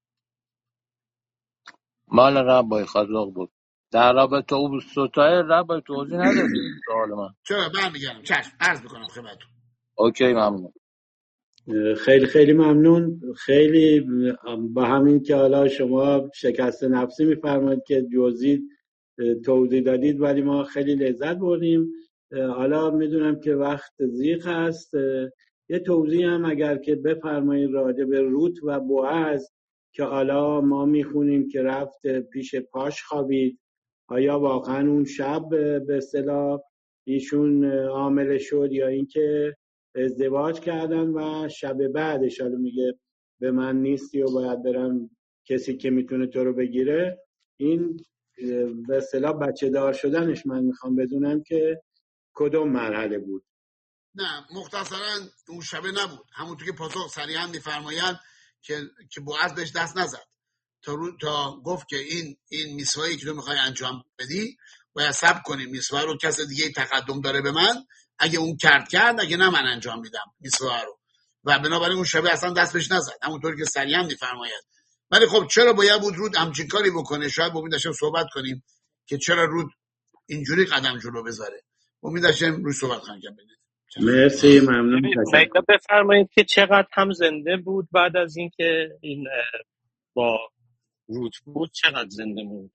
مال ربای خلاق بود. در رابطه او ستای ربای توضیح ندادید سوال من. چرا برمیگردم، چشم عرض میکنم خدمتتون. اوکی ممنون. خیلی خیلی ممنون. خیلی با همین که حالا شما شکست نفسی میفرمایید که جزئی توضیح دادید، ولی ما خیلی لذت بردیم. حالا میدونم که وقت ضیق هست، یه توضیح هم اگر که بفرمایید راجع به روت و بوعز که حالا ما میخونیم که رفت پیش پاش خوابید، آیا واقعا اون شب به اصطلاح ایشون حامله شد یا اینکه ازدواج کردن و شب بعدش حالا میگه به من نیستی و باید برم کسی که میتونه تو رو بگیره؟ این به اصطلاح بچه دار شدنش من میخوام بدونم که کدوم مرحله بود. نه مختصرا اون شبه نبود، همونطور که پاسخ صریحا میفرمایند که بوعز بهش دست نزد تا گفت که این میسوایی که تو میخوای انجام بدی باید صبر کنی، میسوا رو کس دیگه تقدم داره به من، اگه اون کرد اگه نه من انجام میدم میسوا رو، و بنابراین اون شبه اصلا دست بهش نزد همونطور که صریحا میفرماید. ولی خب چرا باید بود رود همچین کاری بکنه؟ شاید با داشتیم صحبت کنیم که چرا رود اینجوری قدم جلو بذاره، با داشتیم روی صحبت خواهیم کرد. مرسی، ممنون. میگه بفرمایید که چقدر هم زنده بود بعد از اینکه این با روت بود، چقدر زنده بود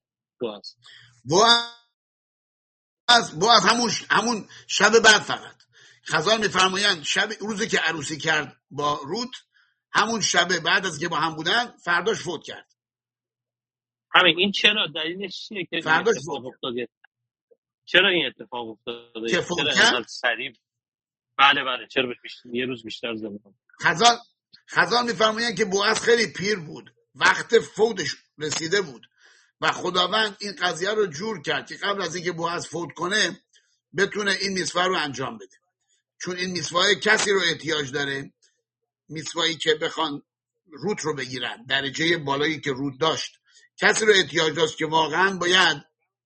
بوعز همون شب بعد فقط خزان میفرمایند روزی که عروسی کرد با روت، همون شب بعد از که با هم بودن فرداش فوت کرد. همین این چرا دلیلش چیه که فرداش اتفاق افتاده؟ چرا این اتفاق افتاده؟ که فوت کرد؟ بله چرا یه روز بیشتر زنده بود؟ خزان میفرمایند که بوعز خیلی پیر بود، وقت فوتش رسیده بود و خداوند این قضیه رو جور کرد که قبل از اینکه بوعز فوت کنه بتونه این میسوا رو انجام بده، چون این میسوا کسی رو احتیاج داره، میسوایی که بخوان روت رو بگیرن، درجه بالایی که روت داشت کسی رو احتیاج داشت که واقعا باید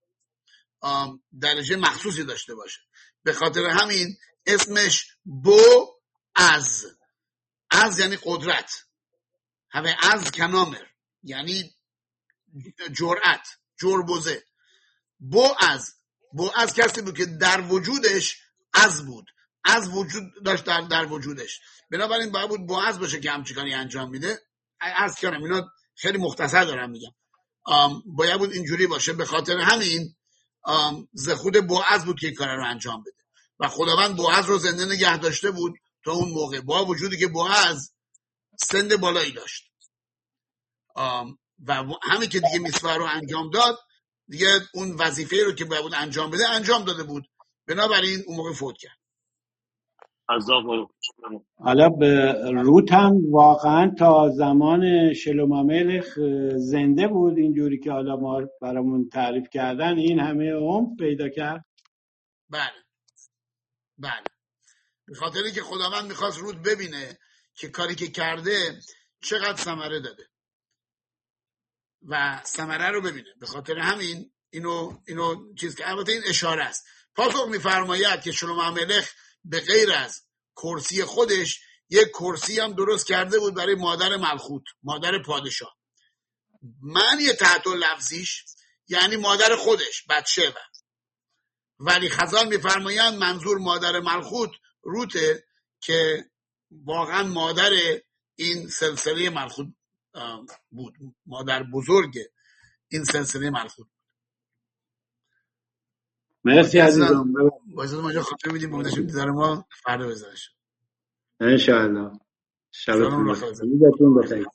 درجه مخصوصی داشته باشه. به خاطر همین اسمش بوعز، از یعنی قدرت، همه از کنامر یعنی جرأت، جربوزه. بوعز کسی بود که در وجودش از بود، از وجود داشت در وجودش، بنابراین باید بود بوعز باشه که همچین کاری انجام میده. از کنم اینا خیلی مختصر دارم میگم، باید بود اینجوری باشه. به خاطر همین خود بوعز بود که این کار رو انجام بده و خداوند بوعز رو زنده نگه داشته بود تا اون موقع، با وجودی که بوعز سن بالایی داشت و همین که دیگه میسوا رو انجام داد، دیگه اون وظیفه رو که باید انجام بده انجام داده بود، بنابراین اون موقع فوت کرد. حالا به روت هم واقعا تا زمان شلوماملخ زنده بود اینجوری که حالا ما برامون تعریف کردن، این همه عمر پیدا کرد؟ بله به خاطری که خداوند میخواست روت ببینه که کاری که کرده چقدر ثمره داده و ثمره رو ببینه. به خاطر همین اینو چیز که البته این اشاره است. پاسخ میفرماید که شلوماملخ به غیر از کرسی خودش یک کرسی هم درست کرده بود برای مادر ملخوت، مادر پادشاه. معنی تحت لفظیش یعنی مادر خودش، بچه، ولی خزان میفرمایند منظور مادر ملخوت روته که واقعا مادر این سلسله ملخوت بود، مادر بزرگ این سلسله ملخوت. مرسی عزیزم. باید ما جا خاطر میدیم بودشون دیدار ما فردا بزنش انشاءالله. شبتون بخیر.